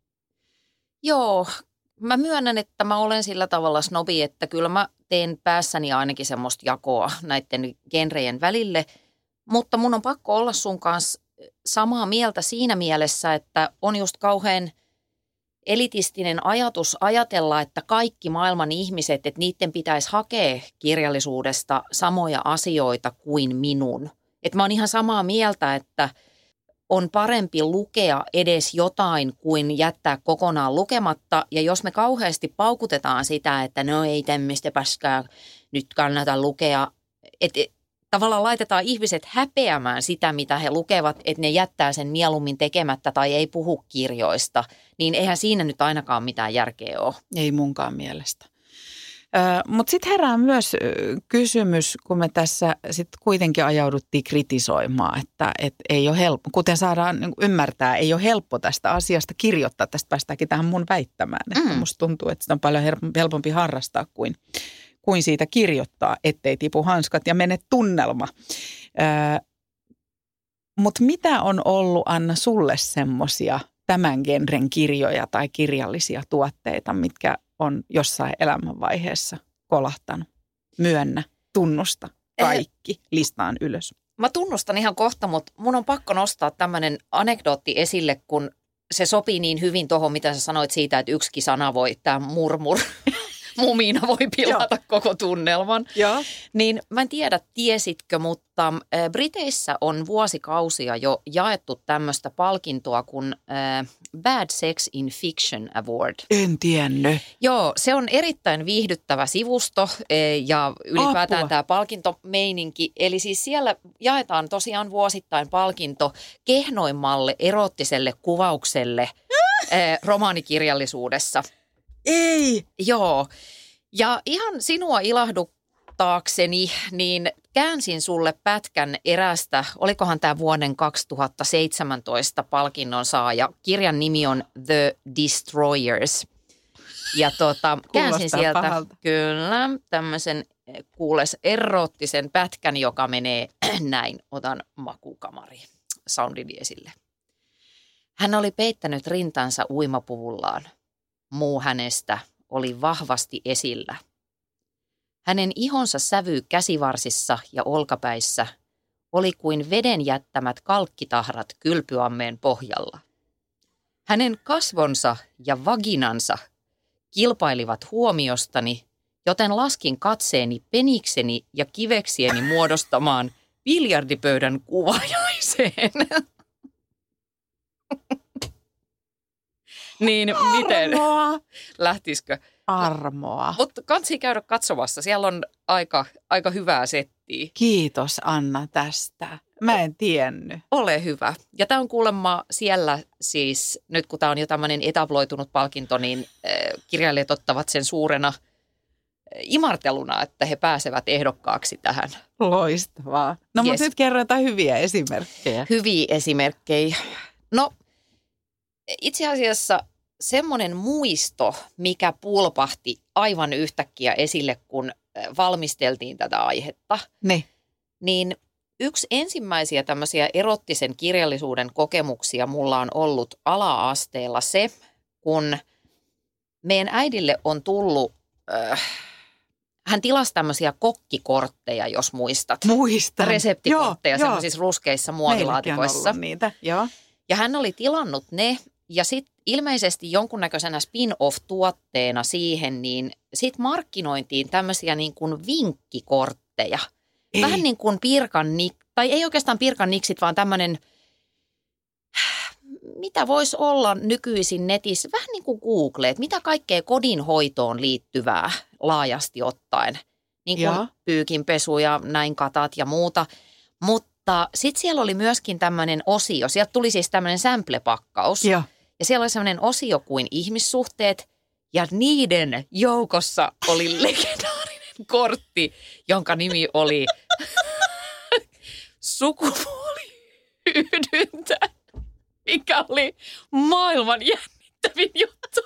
Joo, mä myönnän, että mä olen sillä tavalla snobi, että kyllä mä teen päässäni ainakin semmoista jakoa näiden genrejen välille, mutta mun on pakko olla sun kanssa samaa mieltä siinä mielessä, että on just kauhean elitistinen ajatus ajatella, että kaikki maailman ihmiset, että niiden pitäisi hakea kirjallisuudesta samoja asioita kuin minun. Että mä oon ihan samaa mieltä, että on parempi lukea edes jotain kuin jättää kokonaan lukematta. Ja jos me kauheasti paukutetaan sitä, että no ei tämmöistä paskaa nyt kannata lukea, että tavallaan laitetaan ihmiset häpeämään sitä, mitä he lukevat, että ne jättää sen mieluummin tekemättä tai ei puhu kirjoista, niin eihän siinä nyt ainakaan mitään järkeä ole. Ei munkaan mielestä. Mutta sitten herää myös kysymys, kun me tässä sitten kuitenkin ajauduttiin kritisoimaan, että et ei ole helppo, kuten saadaan niin ymmärtää, ei ole helppo tästä asiasta kirjoittaa. Tästä päästäänkin tähän mun väittämään, että mm. musta tuntuu, että sitä on paljon helpompi harrastaa kuin, kuin siitä kirjoittaa, ettei tipu hanskat ja mene tunnelma. Mutta mitä on ollut, Anna, sulle semmoisia tämän genren kirjoja tai kirjallisia tuotteita, mitkä on jossain elämänvaiheessa kolahtanut? Myönnä, tunnusta, kaikki, listaan ylös. Mä tunnustan ihan kohta, mutta mun on pakko nostaa tämmöinen anekdootti esille, kun se sopii niin hyvin tuohon, mitä sä sanoit siitä, että yksikin sana voi, tämä murmur, mumina voi pilata koko tunnelman. Joo. Niin mä en tiedä, tiesitkö, mutta Briteissä on vuosikausia jo jaettu tämmöistä palkintoa kuin äh, Bad Sex in Fiction Award. En tiennyt. Joo, se on erittäin viihdyttävä sivusto ja ylipäätään Apua. Tämä palkintomeininki. Eli siis siellä jaetaan tosiaan vuosittain palkinto kehnoimmalle erottiselle kuvaukselle äh, romaanikirjallisuudessa. Ei! Joo. Ja ihan sinua ilahduttaakseni, niin käänsin sulle pätkän erästä, olikohan tämä vuoden kaksituhattaseitsemäntoista palkinnon saaja. Kirjan nimi on The Destroyers. Ja tota, käänsin sieltä pahalta. Kyllä tämmöisen kuules eroottisen pätkän, joka menee näin. Otan makukamari soundini esille. Hän oli peittänyt rintansa uimapuvullaan. Muu hänestä oli vahvasti esillä. Hänen ihonsa sävy käsivarsissa ja olkapäissä oli kuin veden jättämät kalkkitahrat kylpyammeen pohjalla. Hänen kasvonsa ja vaginansa kilpailivat huomiostani, joten laskin katseeni penikseni ja kiveksieni muodostamaan biljardipöydän kuvajaiseen. Niin miten? Armoa. Lähtisikö? Armoa. Mutta kansi käydä katsomassa. Siellä on aika, aika hyvää settiä. Kiitos Anna tästä. Mä en tiennyt. Ole hyvä. Ja tämä on kuulemma siellä siis, nyt kun tämä on jo tämmöinen etabloitunut palkinto, niin äh, kirjailijat ottavat sen suurena äh, imarteluna, että he pääsevät ehdokkaaksi tähän. Loistavaa. No Yes. mutta nyt kerro jotain hyviä esimerkkejä. Hyviä esimerkkejä. No itse asiassa semmoinen muisto, mikä pulpahti aivan yhtäkkiä esille, kun äh, valmisteltiin tätä aihetta, Ne. niin yksi ensimmäisiä tämmöisiä erottisen kirjallisuuden kokemuksia mulla on ollut ala-asteella se, kun meidän äidille on tullut, äh, hän tilasi tämmöisiä kokkikortteja, jos muistat. Muistan. Reseptikortteja Joo, semmoisissa joo. ruskeissa Meilläkin on muovilaatikoissa. ollut niitä, joo. Ja hän oli tilannut ne ja sitten ilmeisesti jonkunnäköisenä spin-off-tuotteena siihen, niin sitten markkinointiin tämmöisiä niin kuin vinkkikortteja. Ei. Vähän niin kuin Pirkan, tai ei oikeastaan Pirkan niksit, vaan tämmöinen, mitä voisi olla nykyisin netissä, vähän niin kuin Google, että mitä kaikkea kodinhoitoon liittyvää laajasti ottaen. Niin kuin Joo. pyykinpesu ja näin katat ja muuta. Mutta sitten siellä oli myöskin tämmöinen osio, sieltä tuli siis tämmöinen sample-pakkaus. Joo. Ja siellä oli sellainen osio kuin ihmissuhteet ja niiden joukossa oli legendaarinen kortti, jonka nimi oli sukupuoliyhdyntä, mikä oli maailman jännittävin juttu.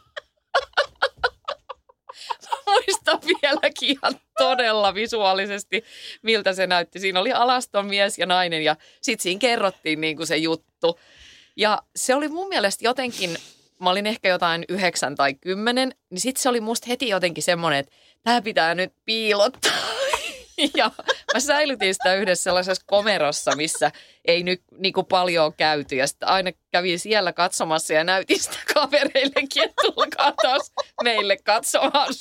Mä muistan vieläkin ihan todella visuaalisesti, miltä se näytti. Siinä oli alaston mies ja nainen ja sitten siinä kerrottiin niin kuin se juttu. Ja se oli mun mielestä jotenkin, mä olin ehkä jotain yhdeksän tai kymmenen, niin sitten se oli musta heti jotenkin semmoinen, että tämä pitää nyt piilottaa. Ja mä säilytin sitä yhdessä sellaisessa komerossa, missä ei nyt niin kuin paljon käyty. Ja sitten aina kävin siellä katsomassa ja näytin sitä kavereillekin, että tulkaa taas meille katsomaan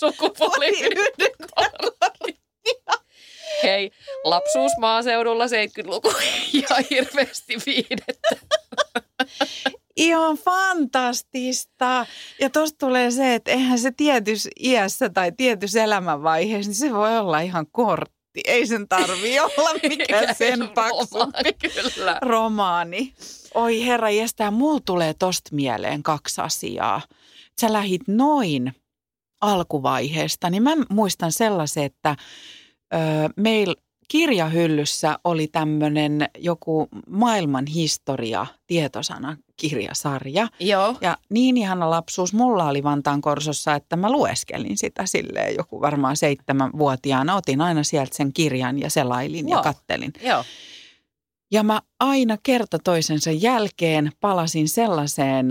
sukupuoliyhdenkorttia. Hei, lapsuus maaseudulla seitsemänkymmentäluku ja hirveästi viidettä. Ihan fantastista. Ja tuosta tulee se, että eihän se tietyssä iässä tai tietyssä elämänvaiheessa, niin se voi olla ihan kortti. Ei sen tarvitse olla mikään sen paksu Kyllä. romaani. Oi herra jästää, mulla tulee tosta mieleen kaksi asiaa. Sä lähit noin alkuvaiheesta, niin mä muistan sellaisen, että ö, meillä kirjahyllyssä oli tämmöinen joku maailman historia tietosanakirjasarja. Joo. Ja niin ihana lapsuus mulla oli Vantaan Korsossa, että mä lueskelin sitä silleen joku varmaan seitsemänvuotiaana. Otin aina sieltä sen kirjan ja selailin Joo. ja kattelin. Joo. Ja mä aina kerta toisensa jälkeen palasin sellaiseen ö,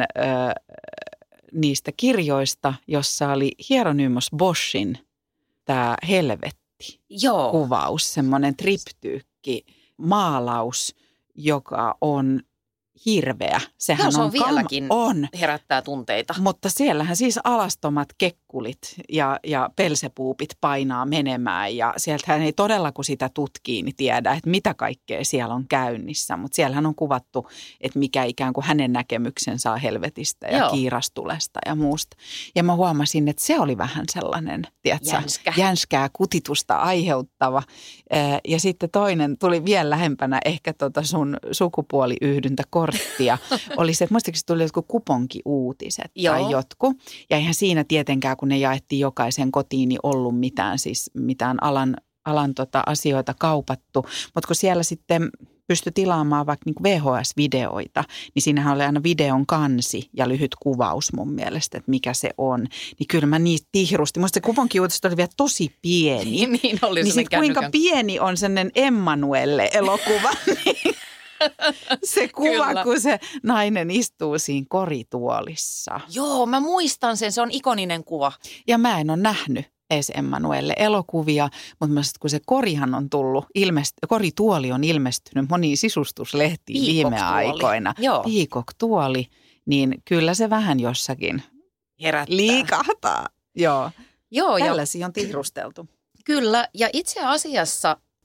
niistä kirjoista, jossa oli Hieronymus Boschin tämä helvetti. Joo. Kuvaus, semmoinen triptyykki, maalaus, joka on hirveä. Sehän Joo, se on on vieläkin. Kam- on, Herättää tunteita. mutta siellähän siis alastomat kekkulit ja, ja pelsepuupit painaa menemään ja sieltähän ei todella kun sitä tutkii, niin tiedä, että mitä kaikkea siellä on käynnissä. Mutta siellähän on kuvattu, että mikä ikään kuin hänen näkemyksensä on helvetistä ja Joo. kiirastulesta ja muusta. Ja mä huomasin, että se oli vähän sellainen, tiedätkö, Jänskä. jänskää kutitusta aiheuttava. Ja sitten toinen tuli vielä lähempänä ehkä tota sun sukupuoliyhdyntäkorttia. Oli se, että muistatko se tuli jotkut kuponkiuutiset Joo. tai jotkut. Ja eihän siinä tietenkään, kun ne jaettiin jokaisen kotiin, niin ollut mitään, siis mitään alan, alan tota asioita kaupattu. Mutta kun siellä sitten pystyi tilaamaan vaikka niin V H S-videoita, niin siinähän oli aina videon kansi ja lyhyt kuvaus mun mielestä, että mikä se on. Niin kyllä mä niistä tihrustin. Musta se kuponkiuutiset oli vielä tosi pieni. niin oli Niin sitten kuinka pieni on sellainen Emmanuelle-elokuva, niin se kuva, Kyllä. kun se nainen istuu siinä korituolissa. Joo, mä muistan sen. Se on ikoninen kuva. Ja mä en ole nähnyt edes Emmanuelle-elokuvia, mutta mä sit, kun se korihan on tullut, ilmest- korituoli on ilmestynyt moniin sisustuslehtiin viime Peacock-tuoli. aikoina. Joo. Peacock-tuoli, niin kyllä se vähän jossakin Herättää. liikahtaa. Joo, Joo, ja tällaisia on tihrusteltu. kyllä. Ja itse asiassa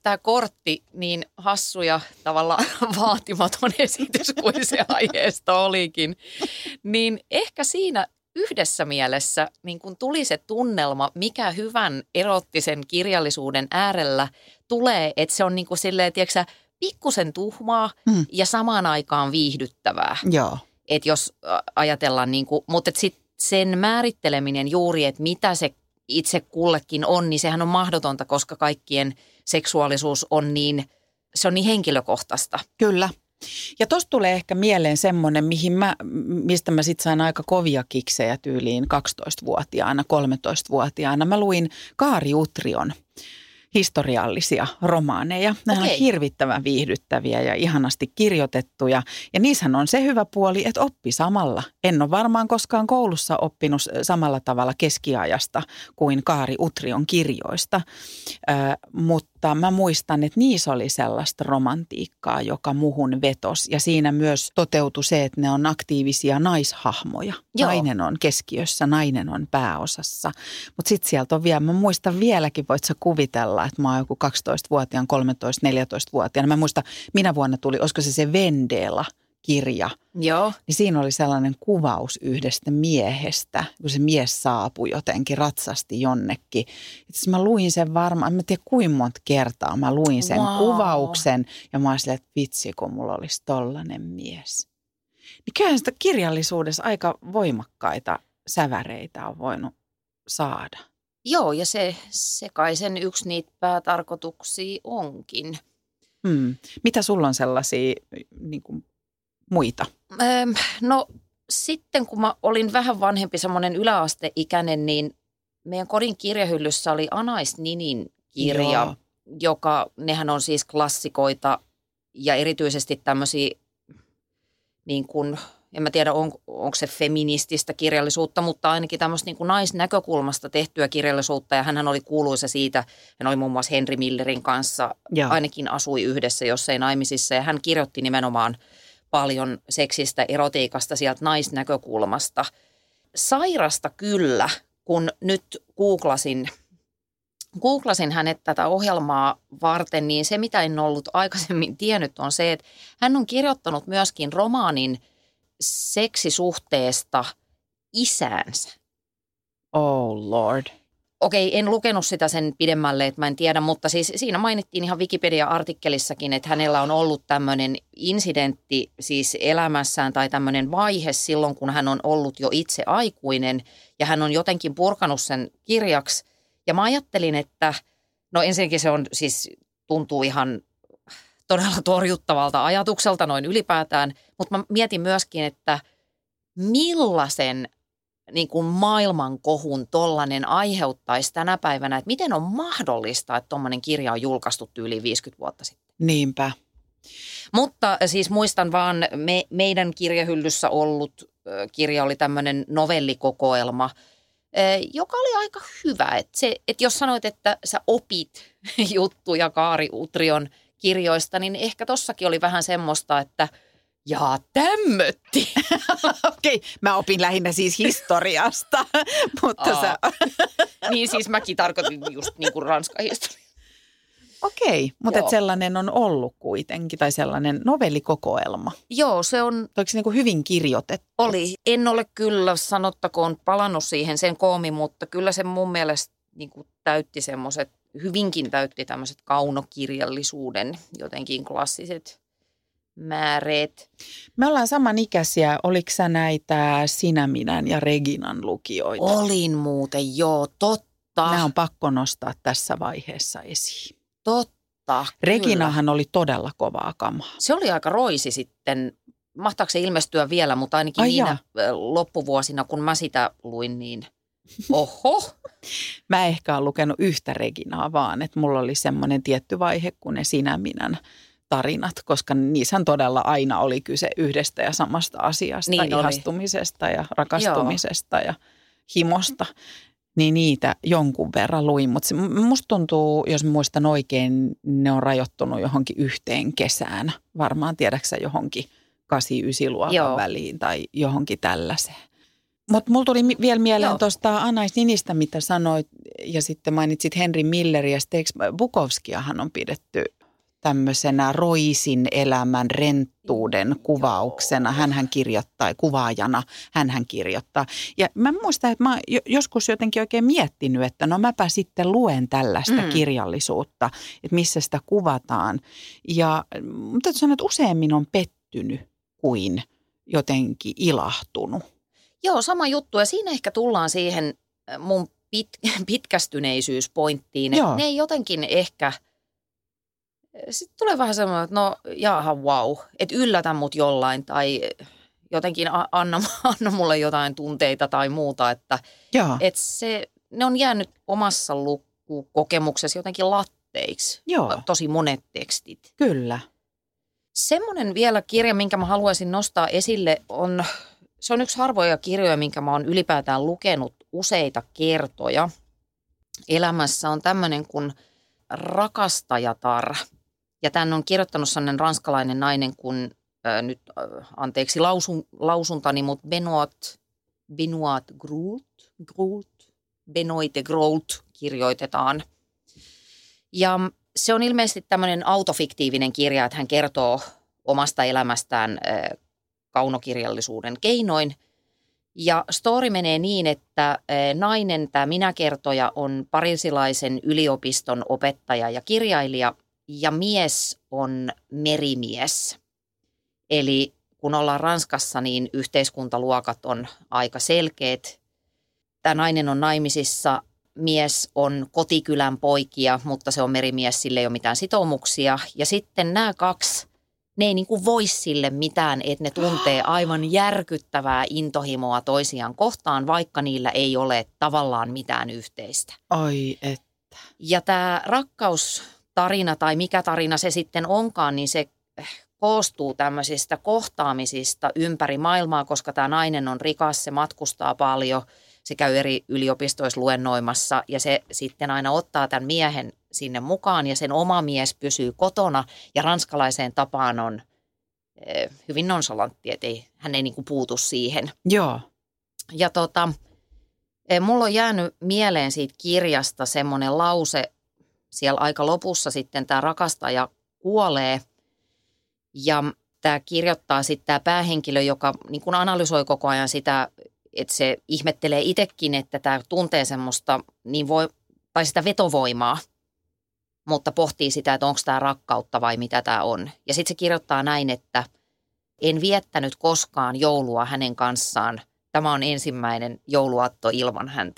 tämä kortti, niin hassu ja tavallaan vaatimaton esitys kuin se aiheesta olikin, niin ehkä siinä yhdessä mielessä niin kun tuli se tunnelma, mikä hyvän erottisen kirjallisuuden äärellä tulee, että se on niin kuin silleen, tiedätkö, pikkusen tuhmaa mm. ja samaan aikaan viihdyttävää. Joo. Että jos ajatellaan, niin kuin, mutta sitten sen määritteleminen juuri, että mitä se itse kullekin on, niin sehän on mahdotonta, koska kaikkien seksuaalisuus on niin, se on niin henkilökohtaista. Kyllä. Ja tosta tulee ehkä mieleen semmoinen, mihin mä, mistä mä sit sain aika kovia kiksejä tyyliin kaksitoistavuotiaana, kolmetoistavuotiaana. Mä luin Kaari Utrion historiallisia romaaneja. Nämä okay. on hirvittävän viihdyttäviä ja ihanasti kirjoitettuja. Ja niissähän on se hyvä puoli, että oppi samalla. En ole varmaan koskaan koulussa oppinut samalla tavalla keskiajasta kuin Kaari Utrion kirjoista. Ö, mutta mä muistan, että niissä oli sellaista romantiikkaa, joka muhun vetosi. Ja siinä myös toteutui se, että ne on aktiivisia naishahmoja. Joo. Nainen on keskiössä, nainen on pääosassa. Mutta sitten sieltä on vielä, mä muistan vieläkin, voit sä kuvitella, että mä oon joku kaksitoistavuotiaan, kolmetoista, neljätoistavuotiaana. Mä muistan, minä vuonna tuli, olisiko se se Vendela-kirja. Joo. Niin siinä oli sellainen kuvaus yhdestä miehestä, kun se mies saapui jotenkin, ratsasti jonnekin. Itse mä luin sen varmaan, en mä tiedä kuinka monta kertaa mä luin sen wow. kuvauksen. Ja mä olin silleen, että vitsi, kun mulla olisi tollainen mies. Niin kyllähän sitä kirjallisuudessa aika voimakkaita säväreitä on voinut saada. Joo, ja se, se kai sen yksi niitä päätarkoituksia onkin. Hmm. Mitä sulla on sellaisia niin kuin muita? Öö, no sitten kun mä olin vähän vanhempi, semmoinen yläasteikäinen, niin meidän kodin kirjahyllyssä oli Anais Ninin kirja, Joo. joka, nehän on siis klassikoita ja erityisesti tämmöisiä niin kuin, en mä tiedä on, onko se feminististä kirjallisuutta, mutta ainakin tämmöistä niin kuin naisnäkökulmasta tehtyä kirjallisuutta. Ja hänhän oli kuuluisa siitä, hän oli muun muassa Henry Millerin kanssa, Joo. ainakin asui yhdessä jossain naimisissa. Ja hän kirjoitti nimenomaan paljon seksistä, erotiikasta sieltä naisnäkökulmasta. Sairasta kyllä, kun nyt googlasin, googlasin hänet tätä ohjelmaa varten, niin se mitä en ollut aikaisemmin tiennyt on se, että hän on kirjoittanut myöskin romaanin seksisuhteesta isäänsä. Oh Lord. Okei, en lukenut sitä sen pidemmälle, että mä en tiedä, mutta siis siinä mainittiin ihan Wikipedia-artikkelissakin, että hänellä on ollut tämmöinen incidentti siis elämässään tai tämmöinen vaihe silloin, kun hän on ollut jo itse aikuinen ja hän on jotenkin purkanut sen kirjaksi. Ja mä ajattelin, että no ensinnäkin se on siis tuntuu ihan todella torjuttavalta ajatukselta noin ylipäätään, mutta mä mietin myöskin, että millaisen niin kuin maailmankohun tollainen aiheuttaisi tänä päivänä, että miten on mahdollista, että tommoinen kirja on julkaistu yli viisikymmentä vuotta sitten. Niinpä. Mutta siis muistan vaan me, meidän kirjahyllyssä ollut kirja oli tämmöinen novellikokoelma, joka oli aika hyvä. Että se, että jos sanoit, että sä opit juttuja Kaari Utrion kirjoista, niin ehkä tossakin oli vähän semmoista, että jaa, tämmötti. Okei, okay, mä opin lähinnä siis historiasta, mutta sä... Niin siis mäkin tarkoitin just niin kuin Ranskan historia. Okei, okay, mutta sellainen on ollut kuitenkin, tai sellainen novellikokoelma. Joo, se on... Oliko se niin kuin hyvin kirjoitettu? Oli. En ole kyllä, sanottakoon, palannut siihen sen koomiin, mutta kyllä se mun mielestä niin kuin täytti semmoiset, hyvinkin täytti tämmöiset kaunokirjallisuuden jotenkin klassiset määreet. Me ollaan samanikäisiä. Oliko sä näitä Sinä, Minän ja Reginan lukijoita? Olin muuten, joo, totta. Nämä on pakko nostaa tässä vaiheessa esiin. Totta, Reginahan kyllä oli todella kovaa kamaa. Se oli aika roisi sitten. Mahtaako se ilmestyä vielä, mutta ainakin Ai niinä jaa. loppuvuosina, kun mä sitä luin, niin oho. Mä ehkä olen lukenut yhtä Reginaa vaan, että mulla oli semmoinen tietty vaihe, kun ne Sinä, Minän tarinat, koska niissähän todella aina oli kyse yhdestä ja samasta asiasta, niin ihastumisesta oli. Ja rakastumisesta Joo. ja himosta. Niin niitä jonkun verran luin, mutta musta tuntuu, jos muistan oikein, ne on rajoittunut johonkin yhteen kesään. Varmaan tiedäksä johonkin kahdeksan yhdeksän luokan Joo. väliin tai johonkin tällaiseen. Mutta mulla tuli mi- vielä mieleen Joo. tuosta Anais Ninistä, mitä sanoit, ja sitten mainitsit Henry Milleria. Bukowskiahan on pidetty tämmöisenä roisin elämän renttuuden kuvauksena. Hänhän kirjoittaa, kuvaajana hänhän kirjoittaa. Ja mä muistan, että mä oon joskus jotenkin oikein miettinyt, että no mäpä sitten luen tällaista mm. kirjallisuutta, että missä sitä kuvataan. Ja mutta sanon, että useammin on pettynyt kuin jotenkin ilahtunut. Joo, sama juttu. Ja siinä ehkä tullaan siihen mun pit, pitkästyneisyyspointtiin, että ne ei jotenkin ehkä... Sitten tulee vähän semmoinen, että no jaha, wow, että yllätä mut jollain tai jotenkin anna, anna mulle jotain tunteita tai muuta, että, että se, ne on jäänyt omassa lukukokemuksessa jotenkin latteiksi, Joo. tosi monet tekstit. Kyllä. Semmoinen vielä kirja, minkä mä haluaisin nostaa esille, on, se on yksi harvoja kirjoja, minkä mä oon ylipäätään lukenut useita kertoja. Elämässä on tämmöinen kuin Rakastajatar. Ja tämän on kirjoittanut sellainen ranskalainen nainen kuin, äh, nyt äh, anteeksi lausun, lausuntani, mutta Benoit, Benoit Groult, Groult, Benoit de Groult kirjoitetaan. Ja se on ilmeisesti tämmöinen autofiktiivinen kirja, että hän kertoo omasta elämästään äh, kaunokirjallisuuden keinoin. Ja story menee niin, että äh, nainen, tämä minäkertoja, on parisilaisen yliopiston opettaja ja kirjailija, ja mies on merimies. Eli kun ollaan Ranskassa, niin yhteiskuntaluokat on aika selkeät. Tämä nainen on naimisissa, mies on kotikylän poikia, mutta se on merimies, sille ei ole mitään sitoumuksia. Ja sitten nämä kaksi, ne ei niin kuin voi sille mitään, että ne tuntee aivan järkyttävää intohimoa toisiaan kohtaan, vaikka niillä ei ole tavallaan mitään yhteistä. Ai että. Ja tämä rakkaus... tarina tai mikä tarina se sitten onkaan, niin se koostuu tämmöisistä kohtaamisista ympäri maailmaa, koska tämä nainen on rikas, se matkustaa paljon, se käy eri yliopistoissa luennoimassa ja se sitten aina ottaa tämän miehen sinne mukaan ja sen oma mies pysyy kotona ja ranskalaiseen tapaan on eh, hyvin nonchalantti, että ei, hän ei niin kuin puutu siihen. Joo. Ja tota, eh, mulla on jäänyt mieleen siitä kirjasta semmoinen lause, siellä aika lopussa sitten tämä rakastaja kuolee ja tämä kirjoittaa sitten tämä päähenkilö, joka niin kuin analysoi koko ajan sitä, että se ihmettelee itsekin, että tämä tuntee semmoista niin voi, tai sitä vetovoimaa, mutta pohtii sitä, että onko tämä rakkautta vai mitä tämä on. Ja sitten se kirjoittaa näin, että en viettänyt koskaan joulua hänen kanssaan. Tämä on ensimmäinen jouluaatto ilman häntä.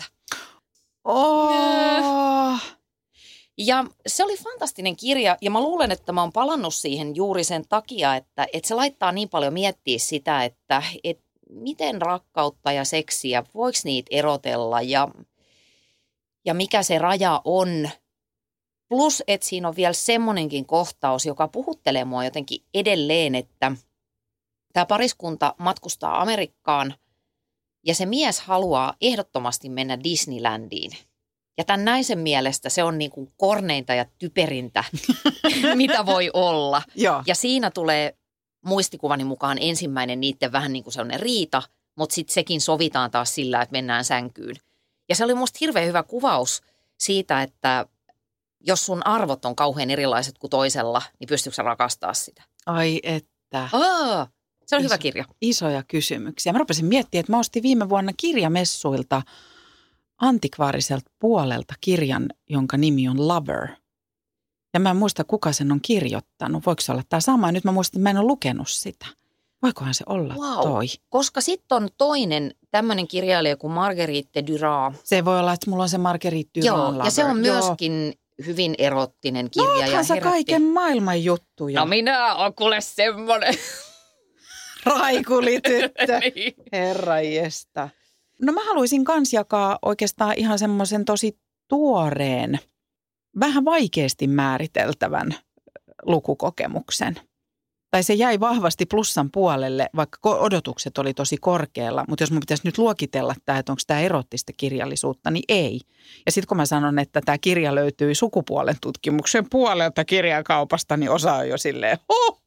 Oh. Ja se oli fantastinen kirja ja mä luulen, että mä oon palannut siihen juuri sen takia, että, että se laittaa niin paljon miettiä sitä, että, että miten rakkautta ja seksiä, voiko niitä erotella ja, ja mikä se raja on. Plus, että siinä on vielä semmoinenkin kohtaus, joka puhuttelee mua jotenkin edelleen, että tämä pariskunta matkustaa Amerikkaan ja se mies haluaa ehdottomasti mennä Disneylandiin. Ja tämän naisen mielestä se on niin kuin korneinta ja typerintä, mitä voi olla. Joo. Ja siinä tulee muistikuvani mukaan ensimmäinen niiden vähän niin kuin sellainen riita, mutta sitten sekin sovitaan taas sillä, että mennään sänkyyn. Ja se oli musta hirveän hyvä kuvaus siitä, että jos sun arvot on kauhean erilaiset kuin toisella, niin pystyykö sä rakastaa sitä? Ai että. Aa, se on Iso, hyvä kirja. Isoja kysymyksiä. Mä rupesin miettimään, että mä ostin viime vuonna kirjamessuilta antikvaariselta puolelta kirjan, jonka nimi on Lover. Ja mä en muista, kuka sen on kirjoittanut. Voiko se olla tämä sama? Nyt mä muistan, että mä en ole lukenut sitä. Voikohan se olla wow. toi? Koska sitten on toinen tämmöinen kirjailija kuin Marguerite Duras. Se voi olla, että mulla on se Marguerite Duras Joo, Lover. ja se on Joo. myöskin hyvin erottinen kirja. No ja oothan sä herätti... kaiken maailman juttuja. No minä on kuule semmoinen. Raikulityttö. Niin. Herranjestas. No mä haluaisin kans jakaa oikeastaan ihan semmoisen tosi tuoreen, vähän vaikeasti määriteltävän lukukokemuksen. Tai se jäi vahvasti plussan puolelle, vaikka odotukset oli tosi korkealla. Mutta jos mun pitäisi nyt luokitella tämä, että onko tämä erottista kirjallisuutta, niin ei. Ja sitten kun mä sanon, että tämä kirja löytyy sukupuolen tutkimuksen puolelta kirjakaupasta, niin osa on jo silleen,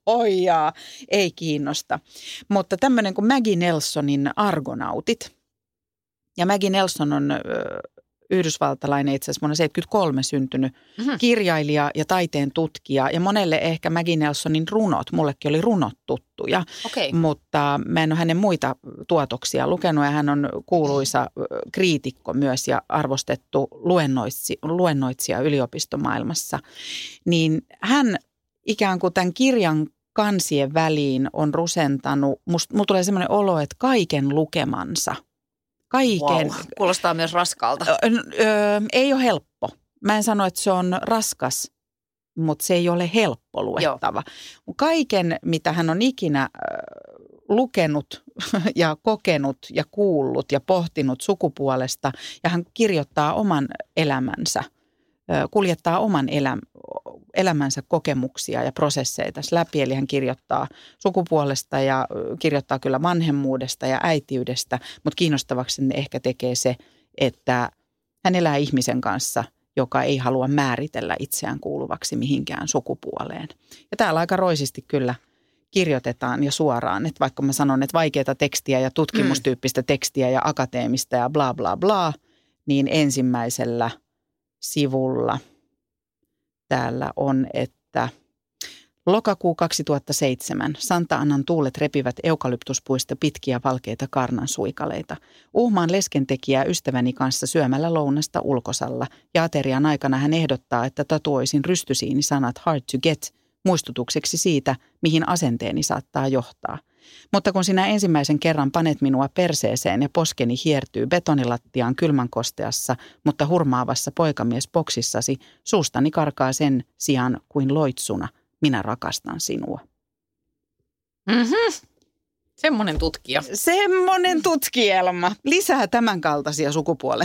hohojaa, ei kiinnosta. Mutta tämmöinen kuin Maggie Nelsonin Argonautit. Ja Maggie Nelson on ö, yhdysvaltalainen, itse asiassa vuonna seitsemänkymmentäkolme syntynyt mm-hmm. kirjailija ja taiteen tutkija. Ja monelle ehkä Maggie Nelsonin runot, mullekin oli runot tuttuja, okay. mutta mä en ole hänen muita tuotoksia lukenut. Ja hän on kuuluisa kriitikko myös ja arvostettu luennoitsi, luennoitsija yliopistomaailmassa. Niin hän ikään kuin tämän kirjan kansien väliin on rusentanut, musta, mulla tulee semmoinen olo, että kaiken lukemansa. Kaiken. Wow. Kuulostaa myös raskaalta. Ö, ö, ei ole helppo. Mä en sano, että se on raskas, mutta se ei ole helppo luettava. Joo. Kaiken, mitä hän on ikinä äh, lukenut ja kokenut ja kuullut ja pohtinut sukupuolesta, ja hän kirjoittaa oman elämänsä, äh, kuljettaa oman eläm, elämänsä kokemuksia ja prosesseja tässä läpi. Eli hän kirjoittaa sukupuolesta ja kirjoittaa kyllä vanhemmuudesta ja äitiydestä, mutta kiinnostavaksi ne ehkä tekee se, että hän elää ihmisen kanssa, joka ei halua määritellä itseään kuuluvaksi mihinkään sukupuoleen. Ja täällä aika roisisti kyllä kirjoitetaan ja suoraan, että vaikka mä sanon, että vaikeaa tekstiä ja tutkimustyyppistä tekstiä ja akateemista ja bla bla bla, niin ensimmäisellä sivulla täällä on, että lokakuu kaksituhattaseitsemän. Santa Annan tuulet repivät eukalyptuspuista pitkiä valkeita karnansuikaleita. Uhmaan leskentekijää ystäväni kanssa syömällä lounasta ulkosalla. Ja aterian aikana hän ehdottaa, että tatuoisin rystysiini sanat hard to get muistutukseksi siitä, mihin asenteeni saattaa johtaa. Mutta kun sinä ensimmäisen kerran panet minua perseeseen ja poskeni hiertyy betonilattiaan kylmänkosteassa, mutta hurmaavassa poikamiesboksissasi, suustani karkaa sen sijaan kuin loitsuna. Minä rakastan sinua. Mm-hmm. Semmoinen tutkija. Semmoinen tutkielma. Lisää tämän kaltaisia sukupuolen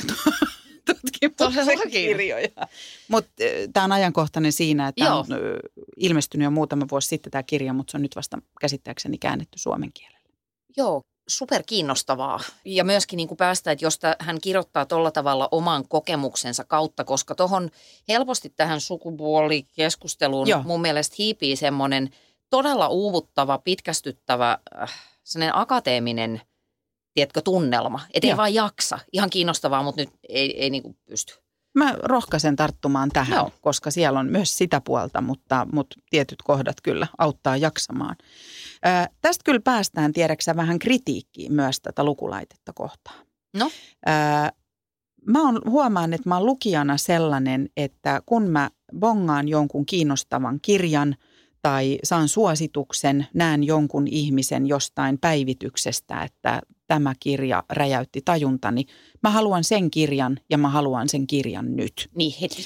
tutkimuksen kirjoja. Mutta tämä on ajankohtainen siinä, että tämä on ilmestynyt jo muutama vuosi sitten tämä kirja, mutta se on nyt vasta käsittääkseni käännetty suomen kielelle. Joo, superkiinnostavaa. Ja myöskin niin kuin päästä, että jos hän kirjoittaa tuolla tavalla oman kokemuksensa kautta, koska tuohon helposti tähän sukupuolikeskusteluun Joo. mun mielestä hiipii semmoinen todella uuvuttava, pitkästyttävä, sellainen akateeminen, tiedätkö, tunnelma. Että ei vaan jaksa. Ihan kiinnostavaa, mutta nyt ei, ei niin kuin pysty. Mä rohkaisen tarttumaan tähän, Joo. koska siellä on myös sitä puolta, mutta, mutta tietyt kohdat kyllä auttaa jaksamaan. Ää, tästä kyllä päästään, tiedäksä, vähän kritiikkiin myös tätä lukulaitetta kohtaan. No? Ää, mä on, huomaan, että mä oon lukijana sellainen, että kun mä bongaan jonkun kiinnostavan kirjan tai saan suosituksen, näen jonkun ihmisen jostain päivityksestä, että tämä kirja räjäytti tajuntani. Mä haluan sen kirjan ja mä haluan sen kirjan nyt. Niin heti.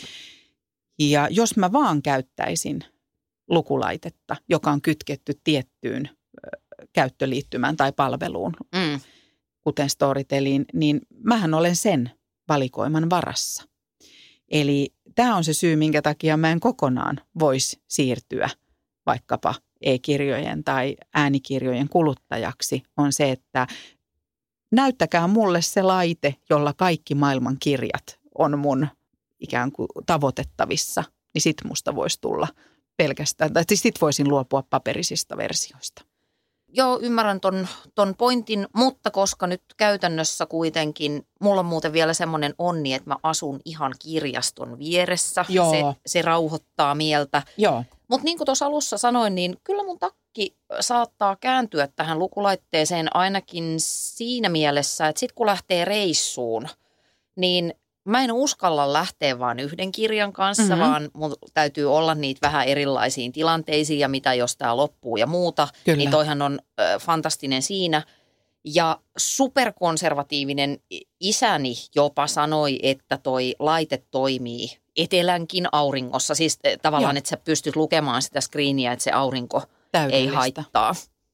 Ja jos mä vaan käyttäisin lukulaitetta, joka on kytketty tiettyyn käyttöliittymään tai palveluun, mm. kuten Storyteliin, niin mähän olen sen valikoiman varassa. Eli tämä on se syy, minkä takia mä en kokonaan voisi siirtyä vaikkapa e-kirjojen tai äänikirjojen kuluttajaksi, on se, että näyttäkää mulle se laite, jolla kaikki maailman kirjat on mun ikään kuin tavoitettavissa, niin sit musta voisi tulla pelkästään, tai sit voisin luopua paperisista versioista. Joo, ymmärrän ton, ton pointin, mutta koska nyt käytännössä kuitenkin, mulla on muuten vielä semmoinen onni, että mä asun ihan kirjaston vieressä. Joo. Se, se rauhoittaa mieltä. Joo. Mutta niin kuin tuossa alussa sanoin, niin kyllä mun takki saattaa kääntyä tähän lukulaitteeseen ainakin siinä mielessä, että sit kun lähtee reissuun, niin mä en uskalla lähteä vaan yhden kirjan kanssa, mm-hmm. vaan mun täytyy olla niitä vähän erilaisiin tilanteisiin ja mitä jos tää loppuu ja muuta. Kyllä. Niin toihan on ö, fantastinen siinä. Ja superkonservatiivinen isäni jopa sanoi, että toi laite toimii etelänkin auringossa. Siis tavallaan, Joo. että sä pystyt lukemaan sitä screeniä, että se aurinko ei haittaa.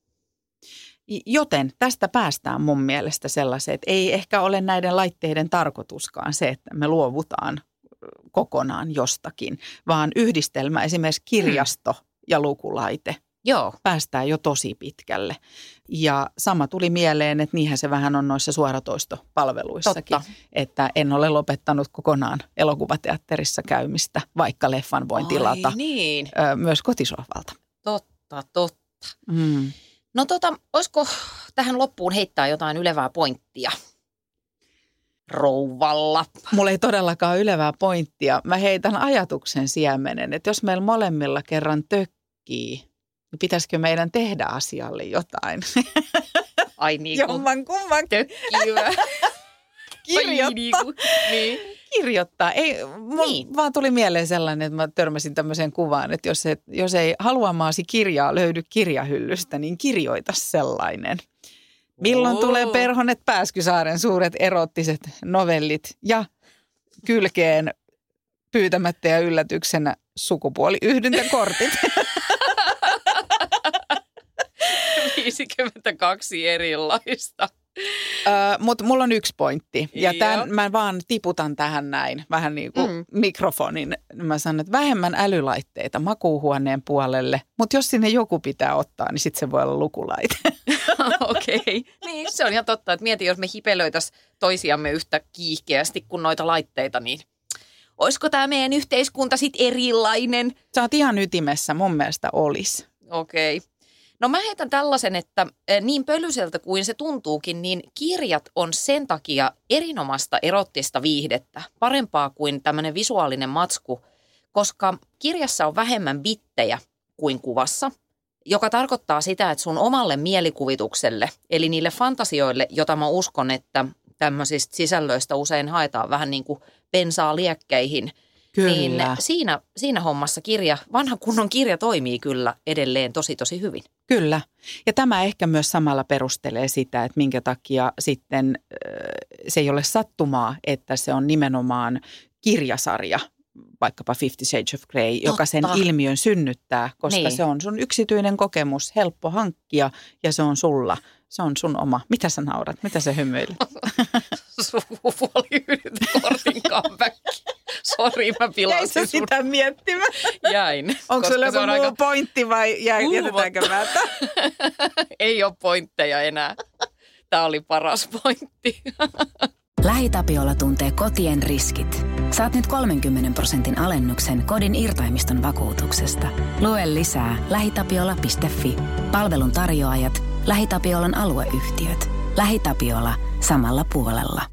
Joten tästä päästään mun mielestä sellaiseen, että ei ehkä ole näiden laitteiden tarkoituskaan se, että me luovutaan kokonaan jostakin, vaan yhdistelmä esimerkiksi kirjasto hmm. ja lukulaite. Joo. Päästään jo tosi pitkälle. Ja sama tuli mieleen, että niinhän se vähän on noissa suoratoistopalveluissakin, Totta. Että en ole lopettanut kokonaan elokuvateatterissa käymistä, vaikka leffan voin Ai tilata niin. ö, myös kotisohvalta. Totta, totta. Mm. No tota, olisiko tähän loppuun heittää jotain ylevää pointtia? rouvalla. Mulla ei todellakaan ole ylevää pointtia. Mä heitän ajatuksen siemenen, että jos meillä molemmilla kerran tökkii, niin pitäisikö meidän tehdä asialle jotain? Ai niin kuin Jomman kumman tökkiyö. kirjoittaa. Niin. Kirjoittaa. Ei, mun Niin. vaan tuli mieleen sellainen, että mä törmäsin tämmöiseen kuvaan, että jos, et, jos ei haluamaasi kirjaa löydy kirjahyllystä, niin kirjoita sellainen. Milloin Oo. tulee Perhonet Pääskysaaren suuret erottiset novellit ja kylkeen pyytämättä ja yllätyksenä sukupuoliyhdyntäkortit. viisikymmentäkaksi erilaista. Öö, Mutta mulla on yksi pointti ja Joo. tämän mä vaan tiputan tähän näin, vähän niin kuin mm. mikrofonin. Mä sanon, että vähemmän älylaitteita makuuhuoneen puolelle, mutta jos sinne joku pitää ottaa, niin sitten se voi olla lukulaite. Okei. Okay. Niin, se on ihan totta, että mieti, jos me hipelöitäisiin toisiamme yhtä kiihkeästi kuin noita laitteita, niin olisiko tämä meidän yhteiskunta sitten erilainen? Sä oot ihan ytimessä, mun mielestä olisi. Okei. Okay. No mä heitän tällaisen, että niin pölyseltä kuin se tuntuukin, niin kirjat on sen takia erinomaista erottista viihdettä, parempaa kuin tämmöinen visuaalinen matsku, koska kirjassa on vähemmän bittejä kuin kuvassa, joka tarkoittaa sitä, että sun omalle mielikuvitukselle, eli niille fantasioille, jota mä uskon, että tämmöisistä sisällöistä usein haetaan vähän niin kuin bensaa liekkeihin, Kyllä. niin siinä, siinä hommassa kirja, vanha kunnon kirja toimii kyllä edelleen tosi tosi hyvin. Kyllä. Ja tämä ehkä myös samalla perustelee sitä, että minkä takia sitten se ei ole sattumaa, että se on nimenomaan kirjasarja, vaikkapa Fifty Shades of Grey, Totta. joka sen ilmiön synnyttää, koska niin. se on sun yksityinen kokemus, helppo hankkia ja se on sulla. Se on sun oma. Mitä sä naurat? Mitä sä hymyilet? Sukupuoliyhdyntäkortin comeback. Sori, mä pilasin sun. Jäi sitä miettimään? Jäin. Onko sulla joku muu aika... pointti vai jä... uh, jätetäänkö mä? Ei ole pointteja enää. Tämä oli paras pointti. LähiTapiola tuntee kotien riskit. Saat nyt kolmenkymmenen prosentin alennuksen kodin irtaimiston vakuutuksesta. Lue lisää lähitapiola piste fi. Palvelun tarjoajat, LähiTapiolan alueyhtiöt. LähiTapiola samalla puolella.